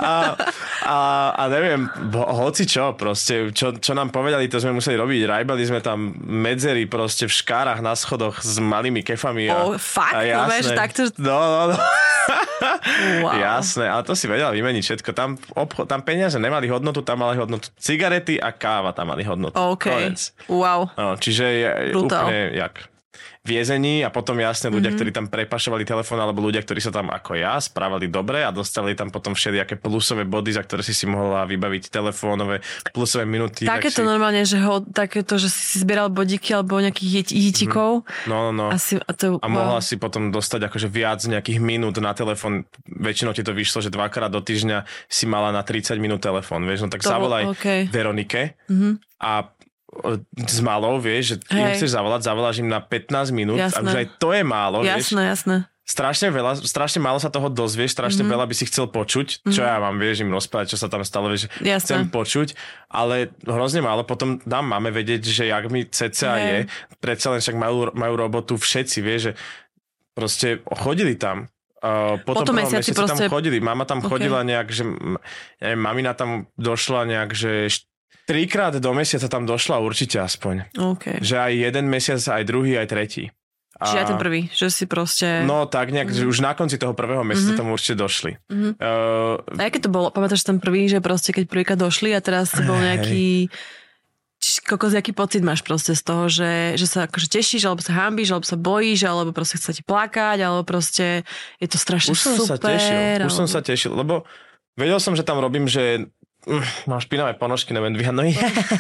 A neviem, hoci čo, proste, čo nám povedali, to sme museli robiť. Rajbali sme tam medzery proste v škárach na schodoch s malými kefami. Fakt? Jasné. No. Wow. Jasné, ale to si vedela vymeniť všetko. Tam peniaze nemali hodnotu, tam mali hodnotu cigarety a káva tam mali hodnotu. Wow. No, čiže úplne jak viezení a potom jasne ľudia, ktorí tam prepašovali telefón, alebo ľudia, ktorí sa tam ako ja správali dobre a dostali tam potom všelijaké plusové body, za ktoré si mohla vybaviť telefónové plusové minúty. Takéto normálne, že že si zbieral bodíky alebo nejakých hitíkov. No. A mohla si potom dostať akože viac nejakých minút na telefón. Väčšinou ti to vyšlo, že 2-krát do týždňa si mala na 30 minút telefón, vieš, no tak zavolaj Veronike a s malou, vieš, že im chceš zavolať, zavoláš im na 15 minút a už aj to je málo, vieš. Jasné. Strašne málo sa toho dozvieš, strašne veľa by si chcel počuť, čo ja mám, vieš, im rozprávať, čo sa tam stalo, vieš, chcem počuť, ale hrozne málo, potom máme vedieť, že jak mi cca je, predsa len však majú robotu všetci, vieš, že proste chodili tam. Potom mesiaci tam chodili, mama tam chodila nejak, že neviem, mamina tam došla nejak, že 3-krát do mesiaca tam došla určite aspoň. Že aj jeden mesiac, aj druhý, aj tretí. Čiže aj ten prvý, že si proste... No tak nejak, že už na konci toho prvého mesiaca tam určite došli. A aké to bolo? Pamätáš ten prvý, že proste keď prvýkrát došli a teraz to bol nejaký... Aký pocit máš proste z toho, že sa akože tešíš, alebo sa hanbíš, alebo sa bojíš, alebo proste chce ti plakať, alebo proste je to strašne super. Už som sa tešil, lebo vedel som, že tam robím, že mám špinavé ponožky, neviem dvíhať nohy.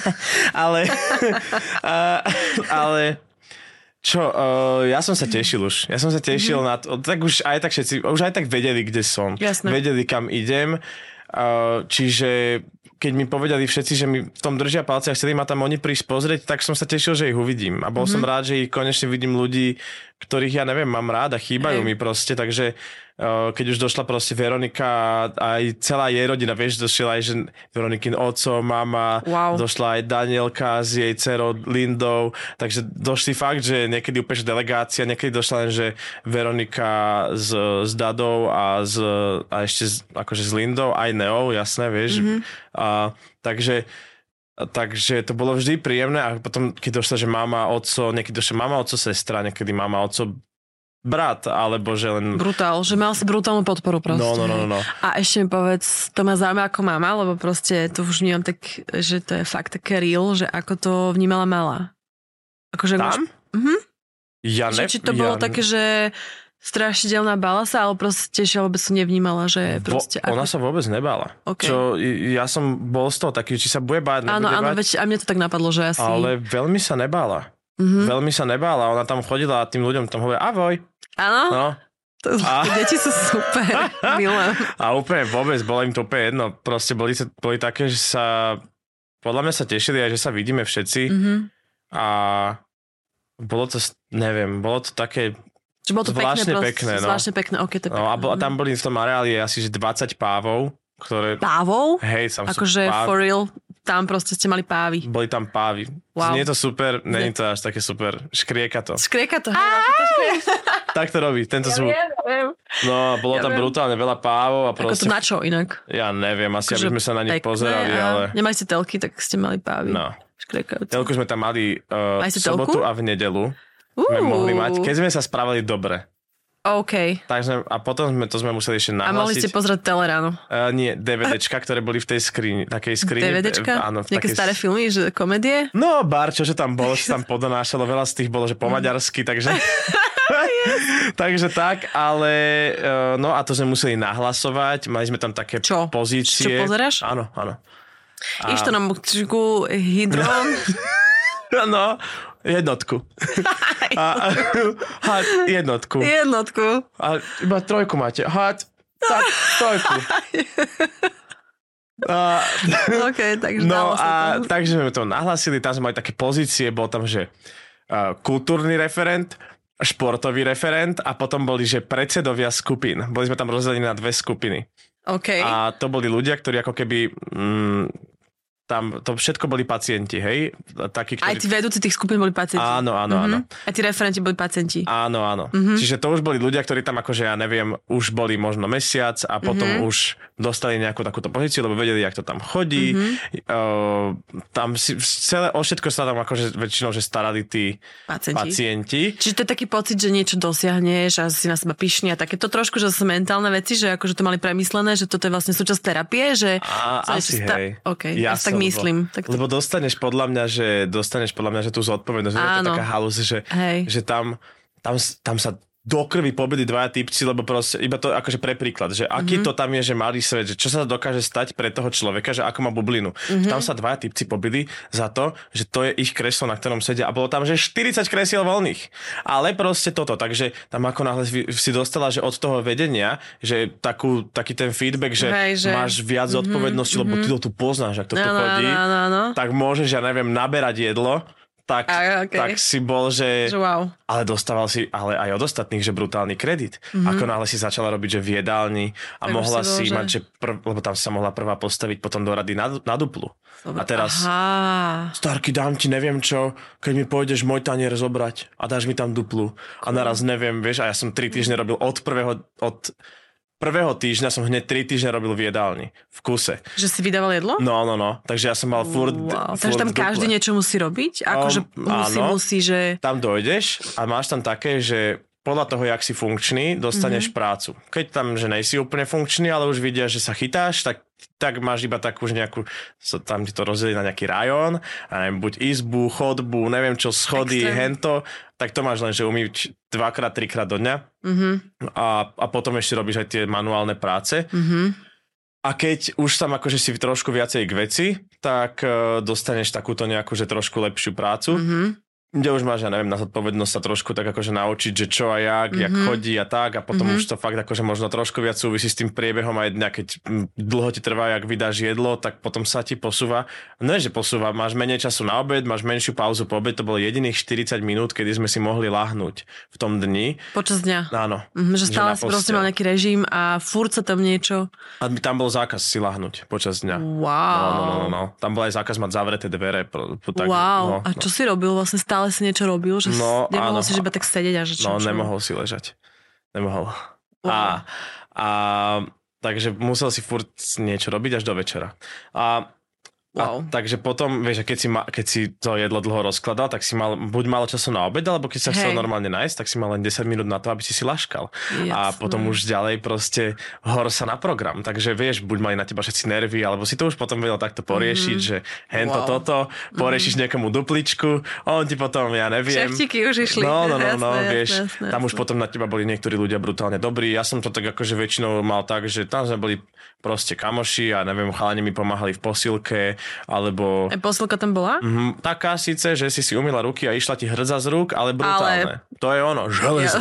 ale čo, ja som sa tešil už. Ja som sa tešil na to, tak už aj tak všetci, už aj tak vedeli, kde som. Jasné. Vedeli, kam idem. Čiže keď mi povedali všetci, že mi v tom držia palce a chceli ma tam oni prísť pozrieť, tak som sa tešil, že ich uvidím. A bol som rád, že ich konečne vidím ľudí, ktorých ja neviem, mám rád a chýbajú mi proste, takže keď už došla proste Veronika a aj celá jej rodina, vieš, došla aj že Veronikin oco, mama, došla aj Danielka s jej dcerou Lindou, takže došli fakt, že niekedy úplne delegácia, niekedy došla len, že Veronika s Dadou a ešte akože s Lindou, aj Neou, jasné, vieš. Takže to bolo vždy príjemné a potom, keď došla, že mama, oco, niekedy došla mama, oco, sestra, niekedy mama, oco, brat, alebo že len... Brutál, že mal si brutálnu podporu proste. No. A ešte mi povedz, to ma zaujíma ako mama, lebo proste to už vnímam tak, že to je fakt také real, že ako to vnímala mala. Akože tam? Či to bolo také, že strašidelná, bála sa, ale proste tiež vôbec som nevnímala, že proste... Ona sa vôbec nebála. Čo ja som bol z toho taký, či sa bude báť, nebude báť. Áno, veď a mne to tak napadlo, že asi... Ale veľmi sa nebála. Veľmi sa nebála. Ona tam chodila a tým ľuďom tam hovorila ahoj. Áno? No. Deti sú super, milé. A úplne vôbec, bolo im to úplne jedno. Proste boli také, že sa... Podľa mňa sa tešili aj, že sa vidíme všetci. A bolo to, neviem, bolo to také... Bolo to pekné, zvláštne pekné, to no, a tam boli v tom areáli asi že 20 pávov, ktoré... Pávov? Hej, tam akože for real, tam proste ste mali pávy. Boli tam pávy. Wow. Nie je to super, nie je to až také super. Škrieka to. Tak to robí, tento zvuk. No, bolo tam brutálne veľa pávov a proste... Ako to na čo inak? Ja neviem, asi aby sme sa na nich pozerali, ale... Nemali ste telky, tak ste mali pávy. No. Škriekajúce. Telku sme tam mali v sobotu a v nedelu. Sme mohli mať, keď sme sa správali dobre. OK. A potom sme museli ešte nahlásiť. A mohli ste pozrieť Teleráno? Nie, DVDčka, ktoré boli v tej takej skrini. DVDčka? Áno. Nejaké staré filmy, že komédie? No, čo tam bolo, čo tam podonášalo. Veľa z tých bolo, že po maďarsky, takže... takže tak, ale... No a to sme museli nahlasovať. Mali sme tam také pozície. Čo pozeráš? Áno. Išto nám hydron... No, jednotku. Jednotku. A iba trojku máte. Tak, trojku. OK, takže takže sme to nahlasili, tam sme mali také pozície, bol tam, že kultúrny referent, športový referent a potom boli, že predsedovia skupín. Boli sme tam rozdelení na 2 skupiny. OK. A to boli ľudia, ktorí ako keby... tam to všetko boli pacienti, hej? Takí, ktorí... Aj tí vedúci tých skupín boli pacienti? Áno. A tí referenti boli pacienti? Áno. Čiže to už boli ľudia, ktorí tam akože, ja neviem, už boli možno mesiac a potom už dostali nejakú takúto pozíciu, lebo vedeli, jak to tam chodí. Tam o všetko sa tam akože väčšinou, že starali tí pacienti. Čiže to je taký pocit, že niečo dosiahneš a si na seba pyšný a takéto trošku, že sú mentálne veci, že akože to mali premyslené, že toto je vlastne súčasť terapie, že... Asi hej. Okay. Ja tak myslím. Lebo dostaneš podľa mňa, že tú zodpovednosť, že je to taká halus, že tam sa do krvi pobili dvaja typci, lebo proste, iba to akože pre príklad, že aký to tam je, že malý svet, že čo sa dokáže stať pre toho človeka, že ako má bublinu. Tam sa dvaja typci pobili za to, že to je ich kreslo, na ktorom sedia a bolo tam, že 40 kresiel voľných. Ale proste toto, takže tam ako náhle si dostala, že od toho vedenia, že taký ten feedback, že máš viac zodpovednosti, lebo ty to tu poznáš, ak to tu chodí, tak môžeš, ja neviem, naberať jedlo, tak si bol, že... Wow. Ale dostával si ale aj od ostatných, že brutálny kredit. Ako náhle si začala robiť, že v jedálni a tak mohla si mať, že lebo tam sa mohla prvá postaviť potom do rady na duplu. A teraz, Starky, dám ti neviem čo, keď mi pôjdeš môj tanier zobrať a dáš mi tam duplu. A naraz neviem, vieš, a ja som 3 týždne robil od prvého týždňa som hneď 3 týždne robil v jedálni. V kuse. Že si vydával jedlo? No. Takže ja som mal furt takže tam každý niečo musí robiť? Akože musí, že... Tam dojdeš a máš tam také, že podľa toho, jak si funkčný, dostaneš prácu. Keď tam, že nejsi úplne funkčný, ale už vidia, že sa chytáš, tak máš iba takú už nejakú, tam ti to rozdelí na nejaký rajón, a neviem, buď izbu, chodbu, neviem čo, schody, hento, tak to máš len, že umýť 2-3 krát do dňa a potom ešte robíš aj tie manuálne práce. A keď už tam akože si trošku viacej k veci, tak dostaneš takúto nejakú, že trošku lepšiu prácu. Kde už máš, ja neviem, na zodpovednosť sa trošku tak akože naučiť, že čo a jak chodí a tak a potom už to fakt akože možno trošku viac súvisí s tým priebehom aj dňa, keď dlho ti trvá, jak vydáš jedlo, tak potom sa ti posúva. No že posúva, máš menej času na obed, máš menšiu pauzu po obed, to bolo jediných 40 minút, kedy sme si mohli lahnúť v tom dni. Počas dňa? Áno. Že stále si proste mal nejaký režim a furt sa tam niečo... A tam bol zákaz si lahnúť počas dňa. Wow. No. Tam bol aj zákaz mať zavreté dvere. Wow. A čo si robil? Vlastne stále si niečo robil? Že nemohol si iba tak sedieť a že čo? No, nemohol si ležať. Nemohol. Wow. Takže musel si furt niečo robiť až do večera. Wow. Takže potom, vieš, keď si to jedlo dlho rozkladal, tak si mal buď málo času na obed, alebo keď sa chcel normálne nájsť, tak si mal len 10 minút na to, aby si laškal. Jasné. A potom už ďalej proste hor sa na program. Takže vieš, buď mali na teba všetci nervy, alebo si to už potom vedel takto poriešiť, že hento toto, poriešiš niekomu dupličku, on ti potom, ja neviem. Šeftiky už išli. No, vieš, tam už potom na teba boli niektorí ľudia brutálne dobrí. Ja som to tak akože väčšinou mal tak, že tam sme boli proste kamoši a neviem, chalani mi pomáhali v posilke, alebo... Posilka tam bola? Taká síce, že si umýla ruky a išla ti hrdza z rúk, ale brutálne. To je ono, železo.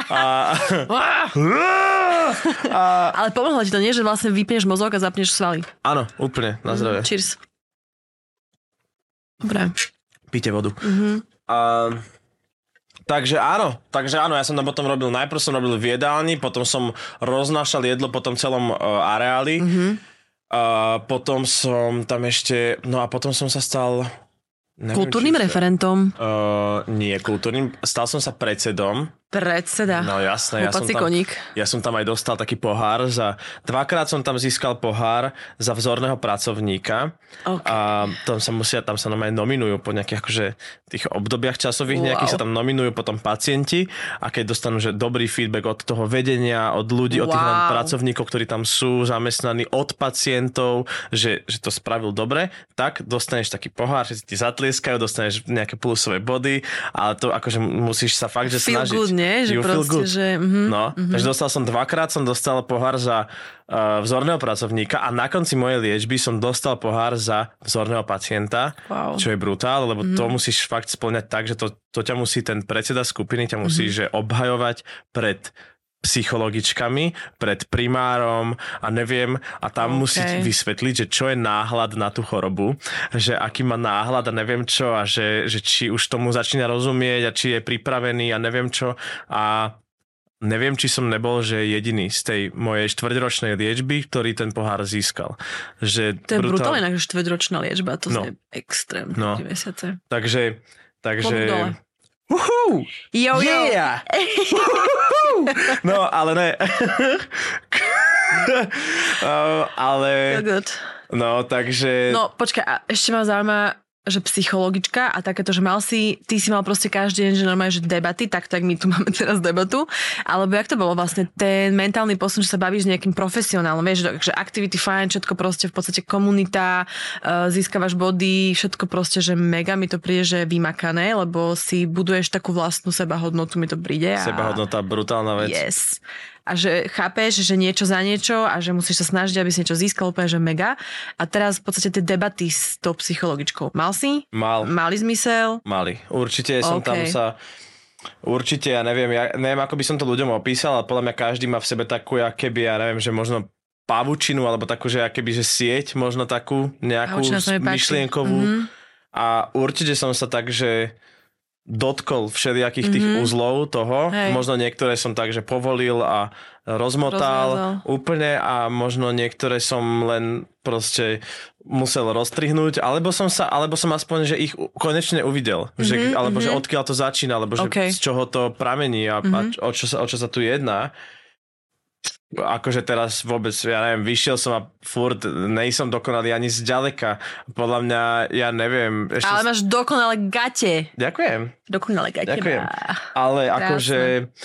Ale pomohlo ti to, nie? Že vlastne vypneš mozog a zapneš svaly. Áno, úplne, na zdravie. Cheers. Dobre. Píte vodu. Takže áno, ja som tam potom robil, najprv som robil v jedálni, potom som roznášal jedlo po tom celom areáli, potom som tam ešte, no a potom som sa stal... Kultúrnym referentom? Nie, kultúrnym, stal som sa predsedom. Predseda. No jasné, ja som tam aj dostal taký pohár dvakrát som tam získal pohár za vzorného pracovníka. Okay. A tam sa normálne nominujú po nejakých akože tých obdobiach časových nejakých sa tam nominujú potom pacienti a keď dostanú, že dobrý feedback od toho vedenia, od ľudí, od tých pracovníkov, ktorí tam sú zamestnaní, od pacientov, že to spravil dobre, tak dostaneš taký pohár, že ti zatlieskajú, dostaneš nejaké plusové body, ale to akože musíš sa fakt, že snažiť. Nie, že proste, že... Takže dvakrát som dostal pohár za vzorného pracovníka a na konci mojej liečby som dostal pohár za vzorného pacienta, čo je brutál, lebo to musíš fakt spĺňať tak, že to ťa musí ten predseda skupiny ťa musí že obhajovať pred psychologičkami, pred primárom a neviem, a tam musí vysvetliť, že čo je náhľad na tú chorobu, že aký má náhľad a neviem čo a že či už tomu začína rozumieť a či je pripravený a neviem čo a neviem, či som nebol, že jediný z tej mojej 4-ročnej liečby, ktorý ten pohár získal. Že to je brutálne, že 4-ročná liečba, to je extrém. 3 mesiace. Takže Uhú! Jo. Yeah! No, ale ne. Ale... So good. No, takže... No, počkaj, a ešte ma zaujíma, že psychologička a takéto, že ty si mal proste každý deň, že normálne, že debaty, tak my tu máme teraz debatu, alebo jak to bolo vlastne ten mentálny posun, že sa bavíš s nejakým profesionálom, vieš, že activity fine, všetko proste v podstate komunita, získavaš body, všetko proste, že mega mi to príde, že vymakané, lebo si buduješ takú vlastnú sebahodnotu, mi to príde. Sebahodnota, brutálna vec. Yes. A že chápeš, že niečo za niečo a že musíš sa snažiť, aby si niečo získal, úplne, že mega. A teraz v podstate tie debaty s tou psychologičkou. Mal si? Mali zmysel? Mali. Určite som tam sa... Určite, ja neviem, ako by som to ľuďom opísal, ale podľa mňa každý má v sebe takú, keby, ja neviem, že možno pavučinu, alebo takú, že keby, že sieť, možno takú nejakú myšlienkovú. A určite som sa tak, že dotkol všelijakých tých uzlov toho. Hej. Možno niektoré som tak, že povolil a rozmotal úplne a možno niektoré som len proste musel roztrihnúť, alebo som aspoň, že ich konečne uvidel. Alebo že odkiaľ to začína, alebo že z čoho to pramení a o čo sa tu jedná. Akože teraz vôbec, ja neviem, vyšiel som a furt nejsom dokonalý ani zďaleka. Podľa mňa, ja neviem. Ale máš dokonalé gate. Ďakujem. Dokonalé gate. Ďakujem. Ale akože...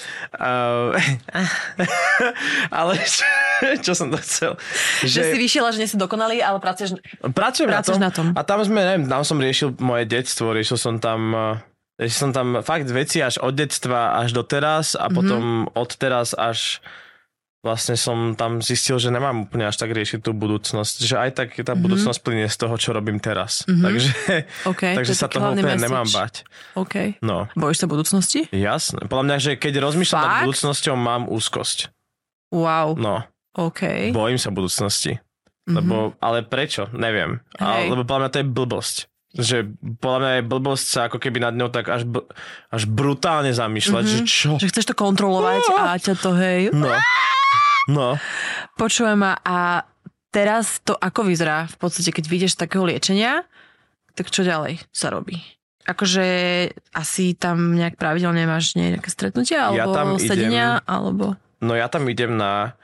ale čo som to chcel? Že si vyšiel a že nie si dokonalý, ale pracuješ na tom. A tam som riešil moje detstvo, riešil som tam fakt veci až od detstva až do teraz a potom od teraz až vlastne som tam zistil, že nemám úplne až tak riešiť tú budúcnosť. Že aj tak tá budúcnosť plynie z toho, čo robím teraz. Takže sa toho úplne nemám bať. Okay. No. Bojíš sa budúcnosti? Jasné. Podľa mňa, že keď rozmýšľam nad budúcnosťou, mám úzkosť. Wow. No. Okay. Bojím sa budúcnosti. Ale prečo? Neviem. Lebo podľa mňa to je blbosť. Že podľa mňa je blbosť sa ako keby nad ňou tak až brutálne zamýšľať, že čo? Že chceš to kontrolovať a ťa to No. Počujem ma a teraz to ako vyzerá v podstate, keď vyjdeš z takého liečenia, tak čo ďalej sa robí? Akože asi tam nejak pravidelne máš nejaké stretnutia alebo sedenia, alebo... No ja tam idem na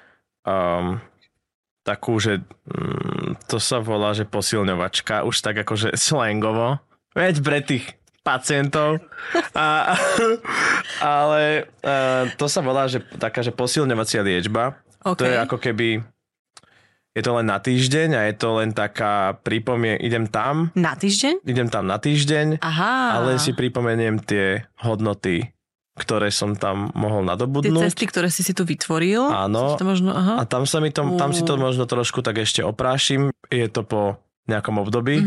takú, že to sa volá, že posilňovačka, už tak akože slangovo. Veď pre tých pacientov. Ale to sa volá, že taká, že posilňovacia liečba. To je ako keby je to len na týždeň a je to len taká idem tam. Na týždeň? Idem tam na týždeň. Aha. A len si pripomeniem tie hodnoty, ktoré som tam mohol nadobudnúť. Tie cesty, ktoré si tu vytvoril. Áno. A tam si to možno trošku tak ešte oprášim. Je to po nejakom období.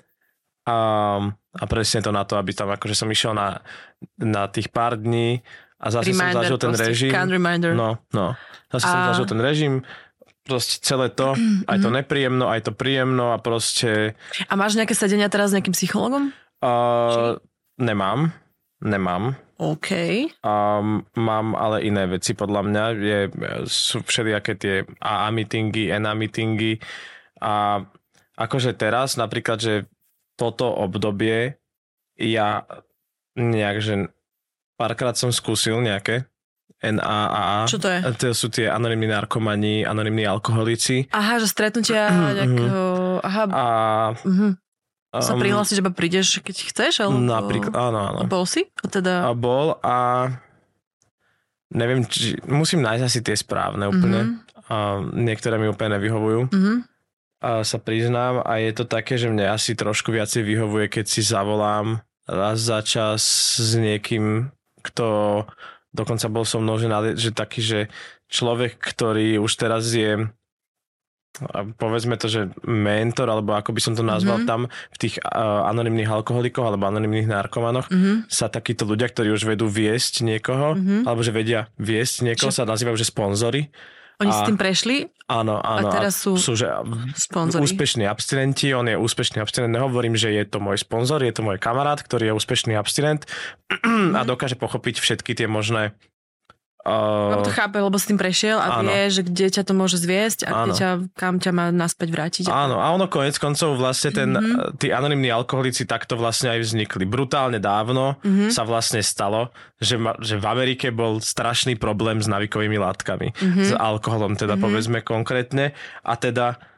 A presne to na to, aby tam akože som išiel na tých pár dní a zase som zažil ten režim. No. Zase som zažil ten režim, proste celé to, aj to nepríjemno, aj to príjemno a proste... A máš nejaké sedenia teraz s nejakým psychologom? Nemám. OK. Mám ale iné veci, podľa mňa. Sú všelijaké tie AA meetingy, NA meetingy a akože teraz napríklad, že toto obdobie ja nejak, že párkrát som skúsil nejaké NAAA. Čo to je? To sú tie anonymní narkomani, anonymní alkoholici. Aha, že stretnutia nejakého... Aha. Sa prihlásiť, že prídeš, keď chceš? Alebo... Napríklad, áno. Bol si? Bol a neviem, musím nájsť asi tie správne úplne. Niektoré mi úplne nevyhovujú. A sa priznám a je to také, že mne asi trošku viacej vyhovuje, keď si zavolám raz za čas s niekým, kto dokonca bol so mnou, že taký, že človek, ktorý už teraz je, povedzme to, že mentor, alebo ako by som to nazval tam v tých anonymných alkoholikoch alebo anonymných narkomanoch, sa takíto ľudia, ktorí už vedú viesť niekoho, alebo že vedia viesť niekoho, sa nazývajú, že sponzori. Oni s tým prešli? Áno. A teraz sú že sponzori. Úspešní abstinenti, on je úspešný abstinent. Nehovorím, že je to môj sponzor, je to môj kamarát, ktorý je úspešný abstinent a dokáže pochopiť všetky tie možné... to chápe, lebo s tým prešiel a vie, že kde ťa to môže zviesť a kam ťa má naspäť vrátiť. Áno, a ono konec koncov vlastne tí anonymní alkoholici takto vlastne aj vznikli. Brutálne dávno sa vlastne stalo, že v Amerike bol strašný problém s návykovými látkami. S alkoholom teda povedzme konkrétne. A teda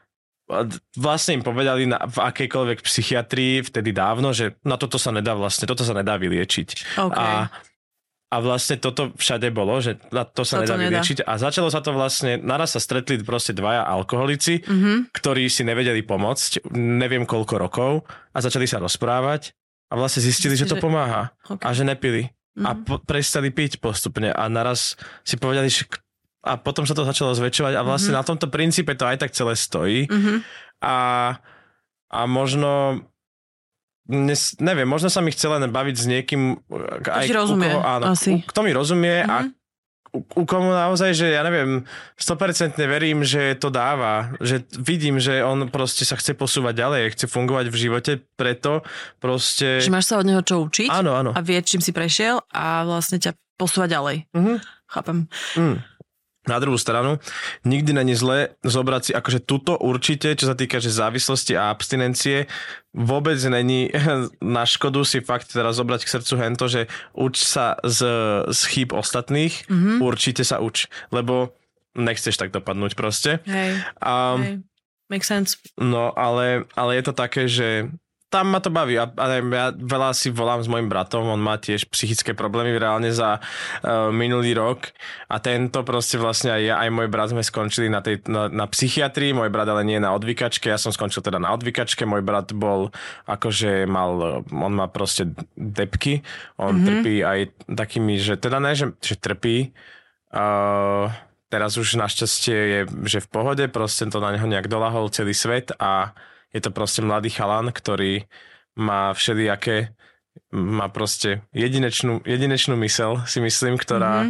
vlastne im povedali v akejkoľvek psychiatrii vtedy dávno, že na toto sa nedá vyliečiť. Okay. A vlastne toto všade bolo, že na to sa nedá vyliečiť. A začalo sa to vlastne, naraz sa stretli proste dvaja alkoholici, ktorí si nevedeli pomôcť, neviem koľko rokov, a začali sa rozprávať a vlastne zistili, že to pomáha. Okay. A že nepili. A prestali piť postupne a naraz si povedali, že a potom sa to začalo zväčšovať a vlastne na tomto princípe to aj tak celé stojí. A možno neviem, možno sa mi chce len baviť s niekým, aj rozumie, kto mi rozumie a u komu naozaj, že ja neviem, 100% verím, že to dáva, že vidím, že on proste sa chce posúvať ďalej, chce fungovať v živote, preto proste... Že máš sa od neho čo učiť? Áno. A vie, čím si prešiel a vlastne ťa posúva ďalej. Chápem. Na druhú stranu, nikdy není zle zobrať si, akože tuto určite, čo sa týka že závislosti a abstinencie, vôbec není na škodu si fakt teraz zobrať k srdcu hento, že uč sa z chýb ostatných, určite sa uč, lebo nechceš tak dopadnúť proste. Hej. Make sense. No, ale je to také, že tam ma to baví. Ja veľa si volám s mojim bratom, on má tiež psychické problémy reálne za minulý rok a tento proste vlastne aj môj brat sme skončili na psychiatrii, môj brat ale nie na odvykačke, ja som skončil teda na odvykačke, môj brat bol akože on má proste depky, on trpí aj takými, že teda ne, že trpí, teraz už našťastie je, že v pohode, proste to na neho nejak doľahol celý svet a je to proste mladý chalan, ktorý má všelijaké, má proste jedinečnú myseľ, si myslím, ktorá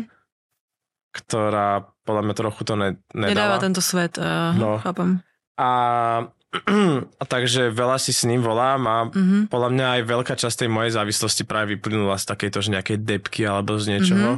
podľa mňa trochu to nedáva. Nedáva tento svet, chápem. A takže veľa si s ním volám a podľa mňa aj veľká časť tej mojej závislosti práve vyplynula z takejto že nejakej depky alebo z niečoho.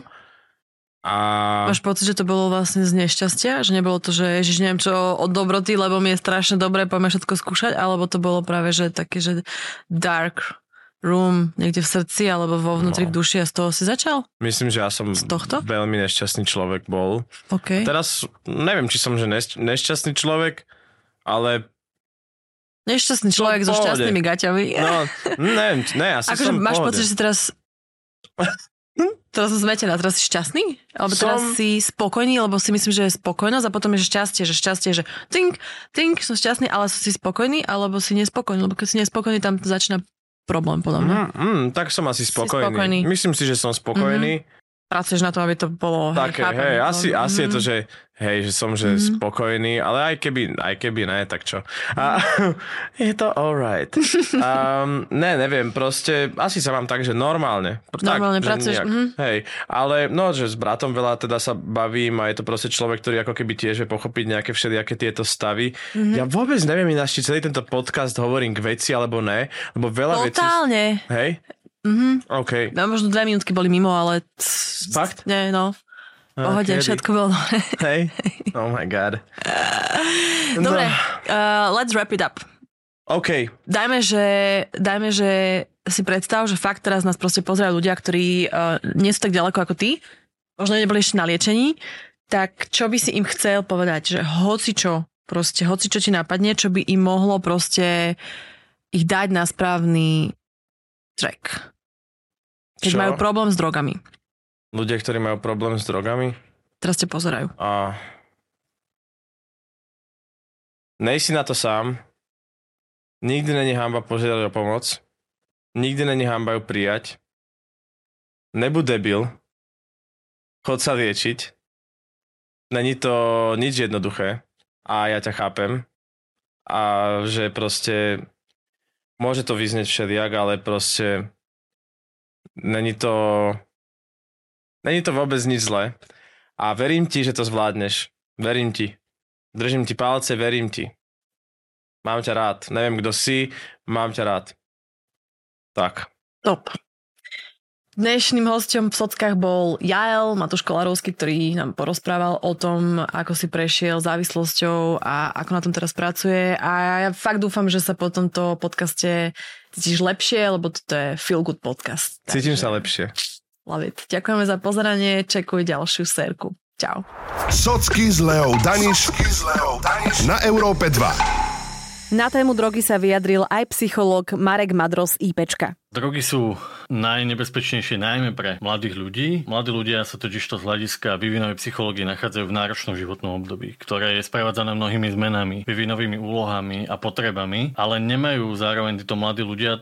Máš pocit, že to bolo vlastne z nešťastia? Že nebolo to, že ježiš, neviem čo od dobroty, lebo mi je strašne dobré, poďme všetko skúšať, alebo to bolo práve, že také, že dark room niekde v srdci, alebo vo vnútri v duši a z toho si začal? Myslím, že ja som veľmi nešťastný človek bol. Okay. Teraz neviem, či som že nešťastný človek, ale nešťastný človek so šťastnými gaťami. No, neviem, asi akože som máš pocit, že si teraz... Teraz som zmetená, teraz si šťastný? Alebo teraz si spokojný, lebo si myslím, že je spokojnosť a potom je šťastie, že tink, som šťastný, ale si spokojný, alebo si nespokojný, lebo keď si nespokojný, tam začína problém, podľa mňa. Tak som asi spokojný. Myslím si, že som spokojný. Pracuješ na to, aby to bolo... Také, asi je to, že som spokojný, ale aj keby ne, tak čo. Je to alright. Neviem, proste asi sa mám tak, že normálne. Normálne tak, pracuješ. Hej, ale že s bratom veľa teda sa bavím a je to proste človek, ktorý ako keby tiež vie pochopiť nejaké všelijaké tieto stavy. Ja vôbec neviem ináč, či celý tento podcast hovorím k veci alebo ne, lebo veľa vecí... Totálne. Hej? Okay. No, možno 2 minútky boli mimo, ale... Fakt? Nie, no. Pohode, všetko bolo. Hej? Oh my god. Dobre, let's wrap it up. OK. Dajme, že si predstav, že fakt teraz nás proste pozerajú ľudia, ktorí nie sú tak ďaleko ako ty, možno neboli ešte na liečení, tak čo by si im chcel povedať? Že hocičo ti napadne, čo by im mohlo proste ich dať na správny track. Keď majú problém s drogami. Ľudia, ktorí majú problém s drogami? Teraz ťa pozerajú. Nej si na to sám. Nikdy není hanba požiadať o pomoc. Nikdy není hanba ju prijať. Nebuď debil. Chod sa liečiť. Není to nič jednoduché. A ja ťa chápem. A že proste môže to vyznieť všelijak, ale proste není to vôbec nič zlé. A verím ti, že to zvládneš. Verím ti. Držím ti palce, verím ti. Mám ťa rád. Neviem, kto si, mám ťa rád. Tak. Top. Dnešným hosťom v Sockách bol Jael Matúš Kolarovský, ktorý nám porozprával o tom, ako si prešiel závislosťou a ako na tom teraz pracuje. A ja fakt dúfam, že sa po tomto podcaste cítiš lepšie, lebo toto je feel good podcast. Cítim sa lepšie. Love it. Ďakujeme za pozeranie, čekuj ďalšiu sérku. Čau. Socky s Leou Daniš na Európe 2. Na tému drogy sa vyjadril aj psychológ Marek Madros IPčka. Drogy sú najnebezpečnejšie najmä pre mladých ľudí. Mladí ľudia sa totižto z hľadiska vývinovej psychológie nachádzajú v náročnom životnom období, ktoré je sprevádzané mnohými zmenami, vývinovými úlohami a potrebami, ale nemajú zároveň títo mladí ľudia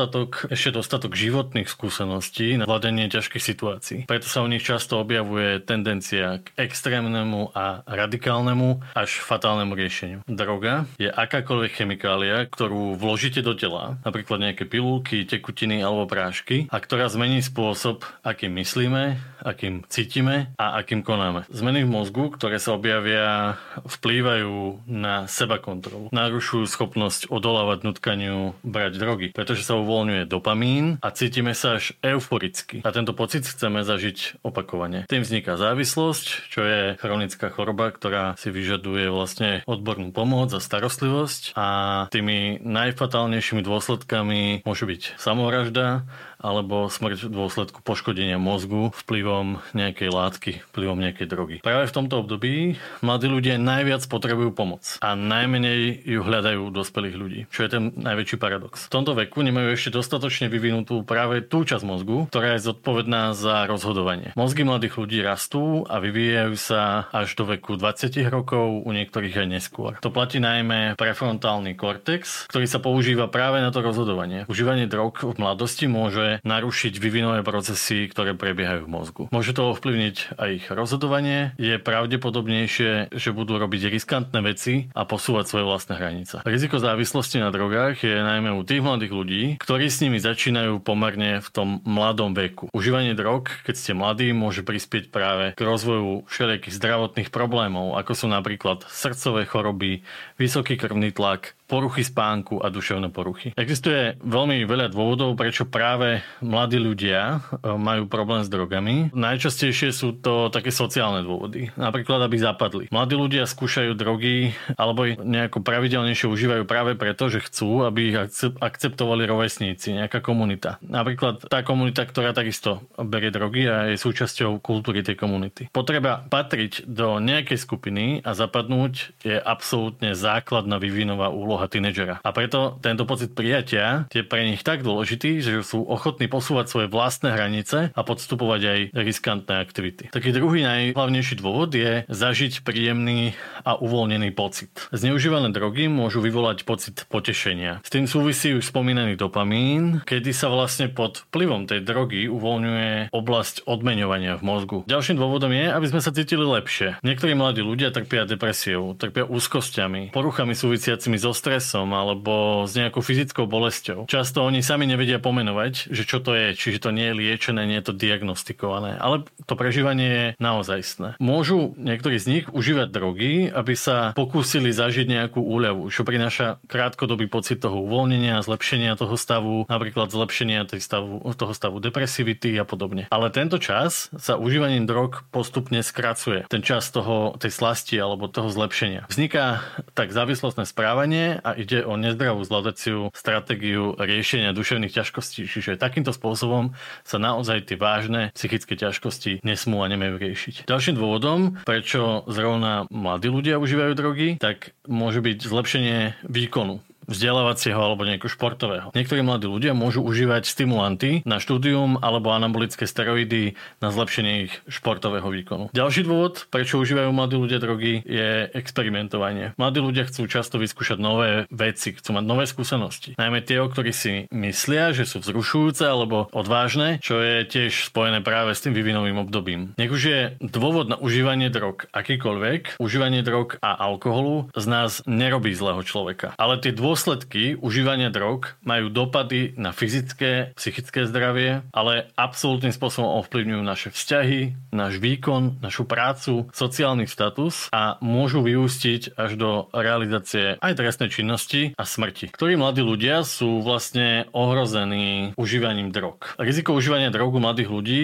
ešte dostatok životných skúseností na vládanie ťažkých situácií. Preto sa u nich často objavuje tendencia k extrémnemu a radikálnemu až fatálnemu riešeniu. Droga je akákoľvek chemikália, ktorú vložíte do tela, napríklad nejaké pilulky, tekutiny alebo prášky, a ktorá zmení spôsob, akým myslíme, akým cítime a akým konáme. Zmeny v mozgu, ktoré sa objavia, vplývajú na sebakontrolu. Narušujú schopnosť odolávať nutkaniu brať drogy, pretože sa uvoľňuje dopamín a cítime sa až euforicky. A tento pocit chceme zažiť opakovane. Tým vzniká závislosť, čo je chronická choroba, ktorá si vyžaduje vlastne odbornú pomoc a starostlivosť, a tými najfatálnejšími dôsledkami môže byť samovražda alebo smrť v dôsledku poškodenia mozgu vplyvom nejakej látky, vplyvom nejakej drogy. Práve v tomto období mladí ľudia najviac potrebujú pomoc a najmenej ju hľadajú dospelých ľudí, čo je ten najväčší paradox. V tomto veku nemajú ešte dostatočne vyvinutú práve tú časť mozgu, ktorá je zodpovedná za rozhodovanie. Mozgy mladých ľudí rastú a vyvíjajú sa až do veku 20 rokov, u niektorých aj neskôr. To platí najmä prefrontálny kortex, ktorý sa používa práve na to rozhodovanie. Užívanie drog v mladosti môže narušiť vývinové procesy, ktoré prebiehajú v mozgu. Môže to ovplyvniť aj ich rozhodovanie. Je pravdepodobnejšie, že budú robiť riskantné veci a posúvať svoje vlastné hranice. Riziko závislosti na drogách je najmä u tých mladých ľudí, ktorí s nimi začínajú pomerne v tom mladom veku. Užívanie drog, keď ste mladí, môže prispieť práve k rozvoju všelijakých zdravotných problémov, ako sú napríklad srdcové choroby, vysoký krvný tlak, poruchy spánku a duševné poruchy. Existuje veľmi veľa dôvodov, prečo práve mladí ľudia majú problém s drogami. Najčastejšie sú to také sociálne dôvody. Napríklad, aby zapadli. Mladí ľudia skúšajú drogy alebo ich nejako pravidelnejšie užívajú práve preto, že chcú, aby ich akceptovali rovesníci, nejaká komunita. Napríklad tá komunita, ktorá takisto berie drogy a je súčasťou kultúry tej komunity. Potreba patriť do nejakej skupiny a zapadnúť je absolútne základná vývinová úloha tínedžera. A preto tento pocit prijatia je pre nich tak dôležitý, že sú ochotní posúvať svoje vlastné hranice a podstupovať aj riskantné aktivity. Taký druhý najhlavnejší dôvod je zažiť príjemný a uvoľnený pocit. Zneužívané drogy môžu vyvolať pocit potešenia. S tým súvisí už spomínaný dopamín, kedy sa vlastne pod vplyvom tej drogy uvoľňuje oblasť odmeňovania v mozgu. Ďalším dôvodom je, aby sme sa cítili lepšie. Niektorí mladí ľudia trpia depresiou, trpia úzkosťami, poruchami súvisiacimi so stresom alebo s nejakou fyzickou bolesťou. Často oni sami nevedia pomenovať, že čo to je, čiže to nie je liečené, nie je to diagnostikované, ale to prežívanie je naozajstné. Môžu niektorí z nich užívať drogy, aby sa pokúsili zažiť nejakú úľavu, čo prináša krátkodobý pocit toho uvoľnenia, zlepšenia toho stavu, napríklad zlepšenia toho stavu depresivity a podobne. Ale tento čas sa užívaním drog postupne skracuje. Ten čas tej slasti alebo toho zlepšenia. Vzniká tak závislostné správanie a ide o nezdravú zvládaciu stratégiu riešenia duševných ťažkostí. Čiže takýmto spôsobom sa naozaj tie vážne psychické ťažkosti nesmú a nemajú riešiť. Ďalším dôvodom, prečo zrovna mladí ľudia užívajú drogy, tak môže byť zlepšenie výkonu vzdelávacieho alebo nejakého športového. Niektorí mladí ľudia môžu užívať stimulanty na štúdium alebo anabolické steroidy na zlepšenie ich športového výkonu. Ďalší dôvod, prečo užívajú mladí ľudia drogy, je experimentovanie. Mladí ľudia chcú často vyskúšať nové veci, chcú mať nové skúsenosti. Najmä tie, o ktorých si myslia, že sú vzrušujúce alebo odvážne, čo je tiež spojené práve s tým vývinovým obdobím. Nech už je dôvod na užívanie drog akýkoľvek, užívanie drog a alkoholu z nás nerobí zlého človeka. Ale tie dôsledky užívania drog majú dopady na fyzické, psychické zdravie, ale absolútnym spôsobom ovplyvňujú naše vzťahy, náš výkon, našu prácu, sociálny status a môžu vyústiť až do realizácie aj trestnej činnosti a smrti. Ktorí mladí ľudia sú vlastne ohrození užívaním drog. Riziko užívania drog u mladých ľudí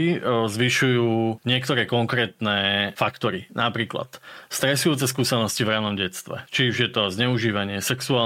zvyšujú niektoré konkrétne faktory. Napríklad stresujúce skúsenosti v ranom detstve. Či už je to zneužívanie, sexuálne zneužívanie,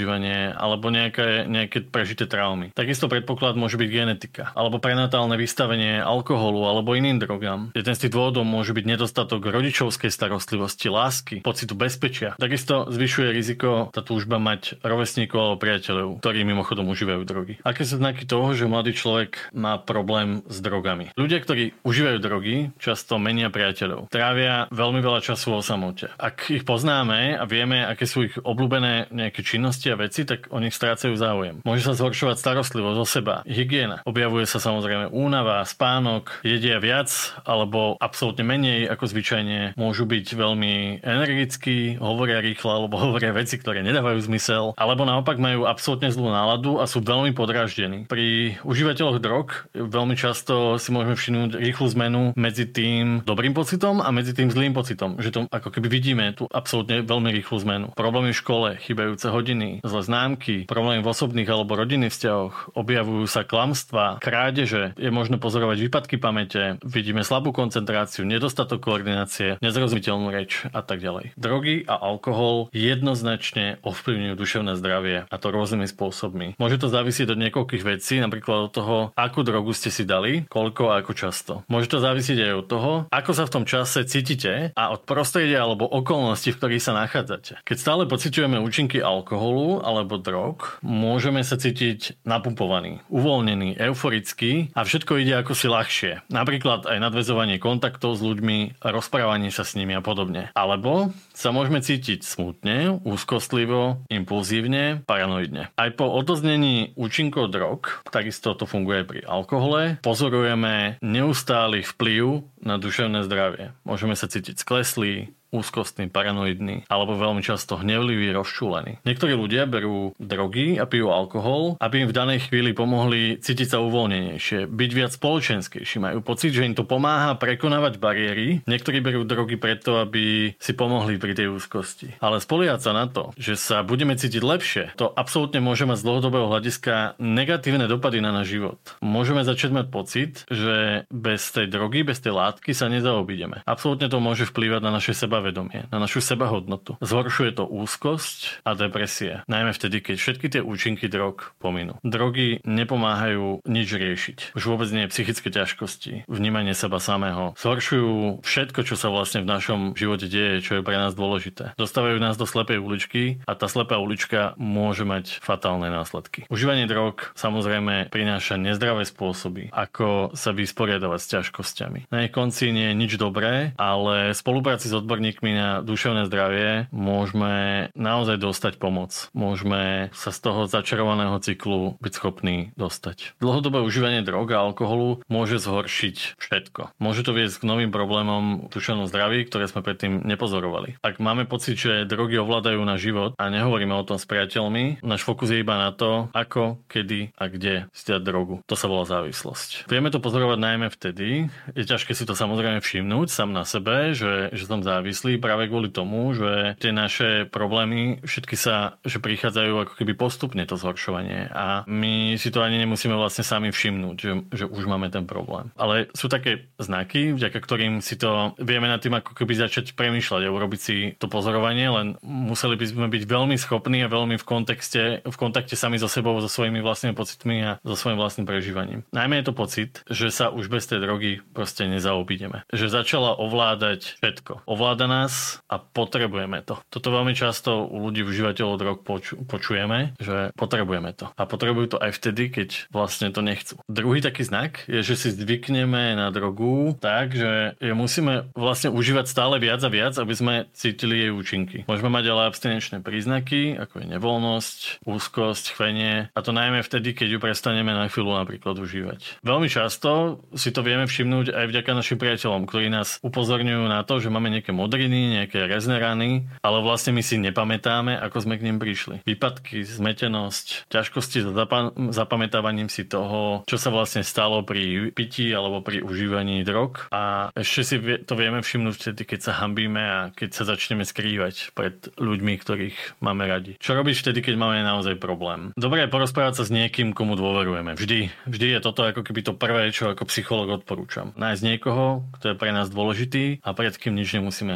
užívanie alebo nejaké prežité traumy. Takisto predpoklad môže byť genetika alebo prenatálne vystavenie alkoholu alebo iným drogám. Jeden z tých dôvodov môže byť nedostatok rodičovskej starostlivosti, lásky, pocitu bezpečia. Takisto zvyšuje riziko tá túžba mať rovesníkov alebo priateľov, ktorí mimochodom užívajú drogy. Aké sú znaky toho, že mladý človek má problém s drogami? Ľudia, ktorí užívajú drogy, často menia priateľov. Trávia veľmi veľa času o samote. Ak ich poznáme a vieme, aké sú ich obľúbené nejaké činnosti a veci, tak o nich strácajú záujem. Môže sa zhoršovať starostlivosť o seba, hygiena. Objavuje sa samozrejme únava, spánok, jedia viac alebo absolútne menej ako zvyčajne. Môžu byť veľmi energickí, hovoria rýchlo alebo hovoria veci, ktoré nedávajú zmysel, alebo naopak majú absolútne zlú náladu a sú veľmi podráždení. Pri užívateľoch drog veľmi často si môžeme všimnúť rýchlu zmenu medzi tým dobrým pocitom a medzi tým zlým pocitom, že to ako keby vidíme tú absolútne veľmi rýchlu zmenu. Problémy v škole, chýbajúce hodiny, zlé známky, problémy v osobných alebo rodinných vzťahoch, objavujú sa klamstvá, krádeže, je možné pozorovať výpadky pamäte, vidíme slabú koncentráciu, nedostatok koordinácie, nezrozumiteľnú reč a tak ďalej. Drogy a alkohol jednoznačne ovplyvňujú duševné zdravie, a to rôznymi spôsobmi. Môže to závisieť od niekoľkých vecí, napríklad od toho, akú drogu ste si dali, koľko a ako často. Môže to závisieť aj od toho, ako sa v tom čase cítite a od prostredia alebo okolností, v ktorých sa nachádzate. Keď stále pociťujeme účinky alkoholu alebo drog, môžeme sa cítiť napumpovaní, uvoľnení, euforickí a všetko ide ako si ľahšie. Napríklad aj nadväzovanie kontaktov s ľuďmi, rozprávanie sa s nimi a podobne. Alebo sa môžeme cítiť smutne, úzkostlivo, impulzívne, paranoidne. Aj po odoznení účinkov drog, takisto to funguje aj pri alkohole, pozorujeme neustály vplyv na duševné zdravie. Môžeme sa cítiť skleslí, úzkostný, paranoidný alebo veľmi často hnevlivý, rozčúlený. Niektorí ľudia berú drogy a pijú alkohol, aby im v danej chvíli pomohli cítiť sa uvoľnenejšie, byť viac spoločenskejší. Majú pocit, že im to pomáha prekonávať bariéry. Niektorí berú drogy preto, aby si pomohli pri tej úzkosti. Ale spoliehať sa na to, že sa budeme cítiť lepšie, to absolútne môže mať z dlhodobého hľadiska negatívne dopady na náš život. Môžeme začať mať pocit, že bez tej drogy, bez tej látky sa nezaobídeme. Absolútne to môže vplývať na naše sebavedomie, na našu sebahodnotu. Zhoršuje to úzkosť a depresie. Najmä vtedy, keď všetky tie účinky drog pominú. Drogy nepomáhajú nič riešiť. Už vôbec nie psychické ťažkosti, vnímanie seba samého. Zhoršujú všetko, čo sa vlastne v našom živote deje, čo je pre nás dôležité. Dostávajú nás do slepej uličky a tá slepá ulička môže mať fatálne následky. Užívanie drog samozrejme prináša nezdravé spôsoby, ako sa vysporiadavať s ťažkosťami. Na ich konci nie je nič dobré, ale v spolupráci s odborníkmi na duševné zdravie môžeme naozaj dostať pomoc. Môžeme sa z toho začarovaného cyklu byť schopní dostať. Dlhodobé užívanie drog a alkoholu môže zhoršiť všetko. Môže to viesť k novým problémom v duševnom zdraví, ktoré sme predtým nepozorovali. Ak máme pocit, že drogy ovládajú náš život a nehovoríme o tom s priateľmi, náš fokus je iba na to, ako, kedy a kde si dať drogu. To sa volá závislosť. Vieme to pozorovať najmä vtedy. Je ťažké si to samozrejme všimnúť sám na sebe, že som závislý práve kvôli tomu, že tie naše problémy všetky že prichádzajú ako keby postupne to zhoršovanie a my si to ani nemusíme vlastne sami všimnúť, že už máme ten problém. Ale sú také znaky, vďaka ktorým si to vieme nad tým ako keby začať premýšľať a urobiť si to pozorovanie, len museli by sme byť veľmi schopní a veľmi v kontakte sami so sebou, so svojimi vlastnými pocitmi a so svojím vlastným prežívaním. Najmä je to pocit, že sa už bez tej drogy proste nezaobídeme. Že začala ovládať všetko. Ovláda nás a potrebujeme to. Toto veľmi často u ľudí užívateľov drog počujeme, že potrebujeme to. A potrebujú to aj vtedy, keď vlastne to nechcú. Druhý taký znak je, že si zvykneme na drogu tak, že ju musíme vlastne užívať stále viac a viac, aby sme cítili jej účinky. Môžeme mať ale abstinenčné príznaky, ako je nevoľnosť, úzkosť, chvenie, a to najmä vtedy, keď ju prestaneme na chvíľu napríklad užívať. Veľmi často si to vieme všimnúť aj vďaka našim priateľom, ktorí nás upozorňujú na to, že máme nejaké modriny, nejaké rezné rany, ale vlastne my si nepamätáme, ako sme k nim prišli. Výpadky, zmetenosť, ťažkosti so zapamätávaním si toho, čo sa vlastne stalo pri pití alebo pri užívaní drog, a ešte si to vieme všimnúť vtedy, keď sa hanbíme a keď sa začneme skrývať pred ľuďmi, ktorých máme radi. Čo robiť vtedy, keď máme naozaj problém? Dobre je porozprávať sa s niekým, komu dôverujeme. Vždy je toto ako keby to prvé, čo ako psychológ odporúčam. Nájsť niekoho, kto je pre nás dôležitý a pred kým nič nemusíme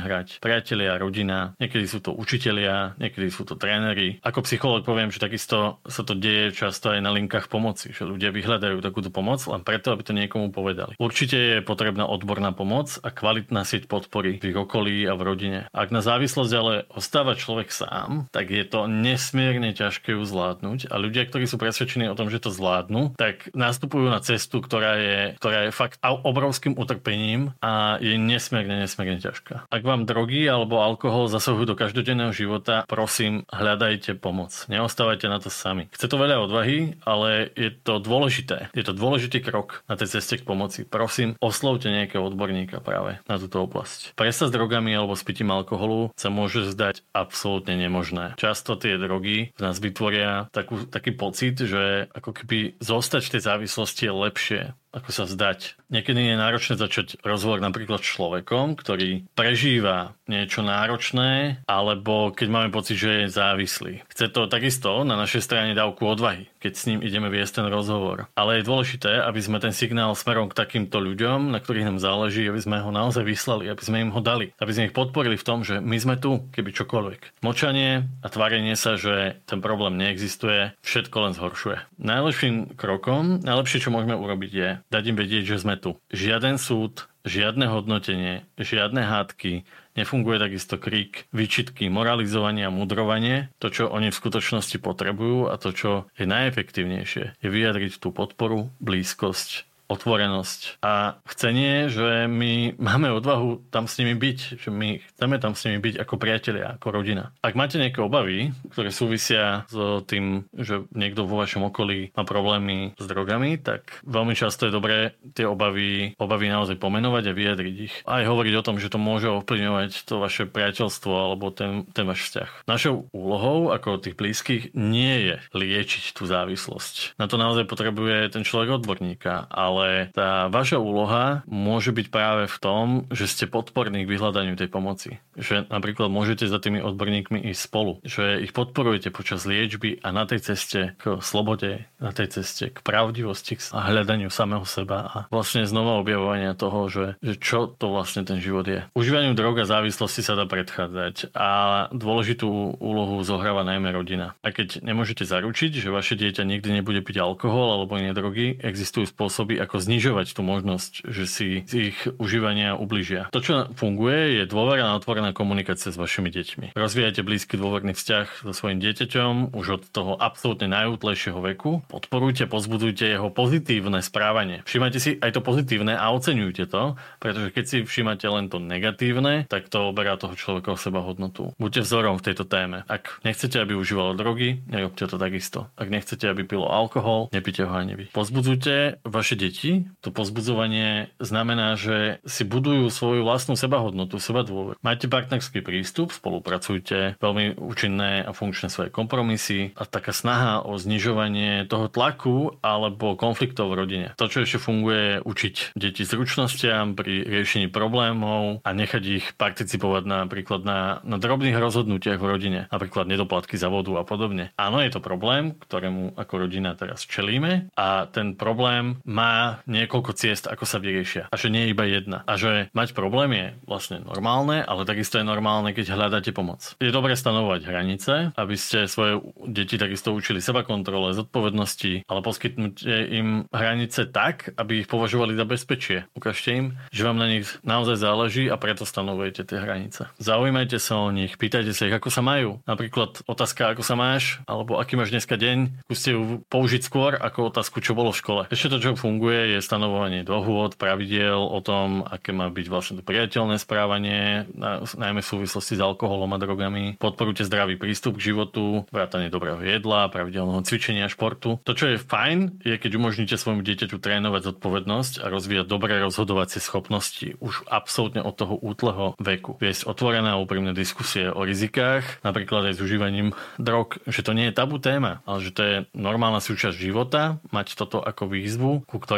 hrať priatelia, rodina, niekedy sú to učitelia, niekedy sú to tréneri. Ako psychológ poviem, že takisto sa to deje často aj na linkách pomoci, že ľudia vyhľadajú takúto pomoc len preto, aby to niekomu povedali. Určite je potrebná odborná pomoc a kvalitná sieť podpory v ich okolí a v rodine. Ak na závislosť ale ostáva človek sám, tak je to nesmierne ťažké ju zvládnuť a ľudia, ktorí sú presvedčení o tom, že to zvládnu, tak nastupujú na cestu, ktorá je fakt obrovským utrpením a je nesmierne ťažká. Ak vám drogy alebo alkohol zasahujú do každodenného života, prosím, hľadajte pomoc. Neostávajte na to sami. Chce to veľa odvahy, ale je to dôležité. Je to dôležitý krok na tej ceste k pomoci. Prosím, oslovte nejakého odborníka práve na túto oblasť. Prestať s drogami alebo s pitím alkoholu sa môže zdať absolútne nemožné. Často tie drogy v nás vytvoria taký pocit, že ako keby zostať v tej závislosti je lepšie ako sa vzdať. Niekedy je náročné začať rozhovor napríklad s človekom, ktorý prežíva niečo náročné, alebo keď máme pocit, že je závislý. Chce to takisto na našej strane dávku odvahy, keď s ním ideme viesť ten rozhovor. Ale je dôležité, aby sme ten signál smerom k takýmto ľuďom, na ktorých nám záleží, aby sme ho naozaj vyslali, aby sme im ho dali, aby sme ich podporili v tom, že my sme tu, keby čokoľvek. Mlčanie a tvárenie sa, že ten problém neexistuje, všetko len zhoršuje. Najlepším krokom, najlepšie, čo môžeme urobiť, je dať im vedieť, že sme tu. Žiaden súd, žiadne hodnotenie, žiadne hádky, nefunguje takisto krík, výčitky, moralizovanie a mudrovanie. To, čo oni v skutočnosti potrebujú a to, čo je najefektívnejšie, je vyjadriť tú podporu, blízkosť, otvorenosť a chcenie, že my máme odvahu tam s nimi byť, že my chceme tam s nimi byť ako priatelia, ako rodina. Ak máte nejaké obavy, ktoré súvisia s tým, že niekto vo vašom okolí má problémy s drogami, tak veľmi často je dobré tie obavy naozaj pomenovať a vyjadriť ich. Aj hovoriť o tom, že to môže ovplyvňovať to vaše priateľstvo alebo ten váš vzťah. Našou úlohou ako tých blízkych nie je liečiť tú závislosť. Na to naozaj potrebuje ten človek odborníka, ale tá vaša úloha môže byť práve v tom, že ste podporní k vyhľadaniu tej pomoci. Že napríklad môžete za tými odborníkmi ísť spolu. Že ich podporujete počas liečby a na tej ceste k slobode, na tej ceste k pravdivosti a hľadaniu samého seba a vlastne znova objavovania toho, že čo to vlastne ten život je. Užívaniu drog a závislosti sa dá predchádzať a dôležitú úlohu zohráva najmä rodina. A keď nemôžete zaručiť, že vaše dieťa nikdy nebude piť alkohol alebo iné drogy, existujú spôsoby, ako znižovať tú možnosť, že si z ich užívania ubližia. To, čo funguje, je dôvera a otvorená komunikácia s vašimi deťmi. Rozvíjajte blízky dôverný vzťah so svojím dieťaťom už od toho absolútne najútlejšieho veku. Podporujte, pozbudzujte jeho pozitívne správanie. Všimajte si aj to pozitívne a oceňujte to, pretože keď si všimate len to negatívne, tak to oberá toho človeka o seba hodnotu. Buďte vzorom v tejto téme. Ak nechcete, aby užívalo drogy, nerobte to takisto. Ak nechcete, aby pilo alkohol, nepite ho ani vy. Pozbudzujte vaše deti. To pozbudzovanie znamená, že si budujú svoju vlastnú sebahodnotu, sebadôveru. Majte partnerský prístup, spolupracujte, veľmi účinné a funkčné svoje kompromisy a taká snaha o znižovanie toho tlaku alebo konfliktov v rodine. To, čo ešte funguje, je učiť deti zručnostiam pri riešení problémov a nechať ich participovať napríklad na drobných rozhodnutiach v rodine, napríklad nedoplatky za vodu a podobne. Áno, je to problém, ktorému ako rodina teraz čelíme a ten problém má niekoľko ciest, ako sa vyriešia. A že nie je iba jedna. A že mať problém je vlastne normálne, ale takisto je normálne, keď hľadáte pomoc. Je dobré stanovať hranice, aby ste svoje deti takisto učili sebakontrole, zodpovednosti, ale poskytnúť im hranice tak, aby ich považovali za bezpečie. Ukážte im, že vám na nich naozaj záleží a preto stanovujete tie hranice. Zaujímajte sa o nich, pýtajte sa ich, ako sa majú. Napríklad otázka, ako sa máš, alebo aký máš dneska deň, skúste ju použiť skôr ako otázku, čo bolo v škole. Ešte to, čo funguje, je stanovovanie dohôd, pravidiel o tom, aké má byť vlastne to priateľné správanie, najmä v súvislosti s alkoholom a drogami. Podporujte zdravý prístup k životu, vrátanie dobrého jedla, pravidelného cvičenia, športu. To, čo je fajn, je keď umožníte svojmu dieťaťu trénovať zodpovednosť a rozvíjať dobré rozhodovacie schopnosti už absolútne od toho útleho veku. Viesť otvorené a úprimné diskusie o rizikách, napríklad aj s užívaním drog, že to nie je tabu téma, ale že to je normálna súčasť života, mať toto ako výzvu, ku ktorej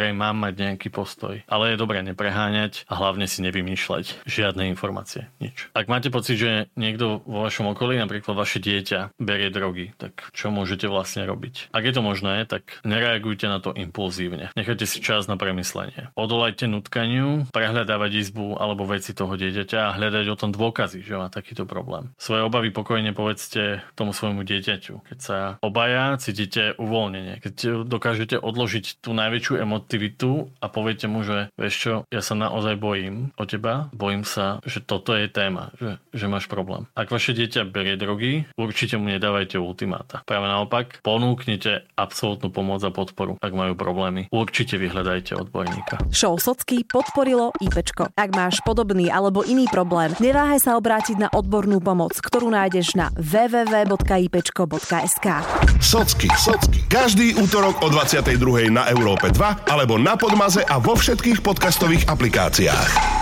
ktorej mám mať nejaký postoj. Ale je dobré nepreháňať a hlavne si nevymýšľať žiadne informácie. Nič. Ak máte pocit, že niekto vo vašom okolí, napríklad vaše dieťa, berie drogy, tak čo môžete vlastne robiť? Ak je to možné, tak nereagujte na to impulzívne. Nechajte si čas na premyslenie. Odolajte nutkaniu, prehľadávať izbu alebo veci toho dieťaťa a hľadať o tom dôkazy, že má takýto problém. Svoje obavy pokojne povedzte tomu svojmu dieťaťu. Keď sa obaja cítite uvoľnenie, keď dokážete odložiť tú najväčšiu emotivitu a poviete mu, že vieš čo, ja sa naozaj bojím o teba, bojím sa, že toto je téma, že máš problém. Ak vaše dieťa berie drogy, určite mu nedávajte ultimáta. Práve naopak, ponúknite absolútnu pomoc a podporu, ak majú problémy. Určite vyhľadajte odborníka. Show Socky podporilo IPčko. Ak máš podobný alebo iný problém, neváhaj sa obrátiť na odbornú pomoc, ktorú nájdeš na www.ipčko.sk. Socky. Každý útorok o 22:00 na Európe 2 alebo na Podmaze a vo všetkých podcastových aplikáciách.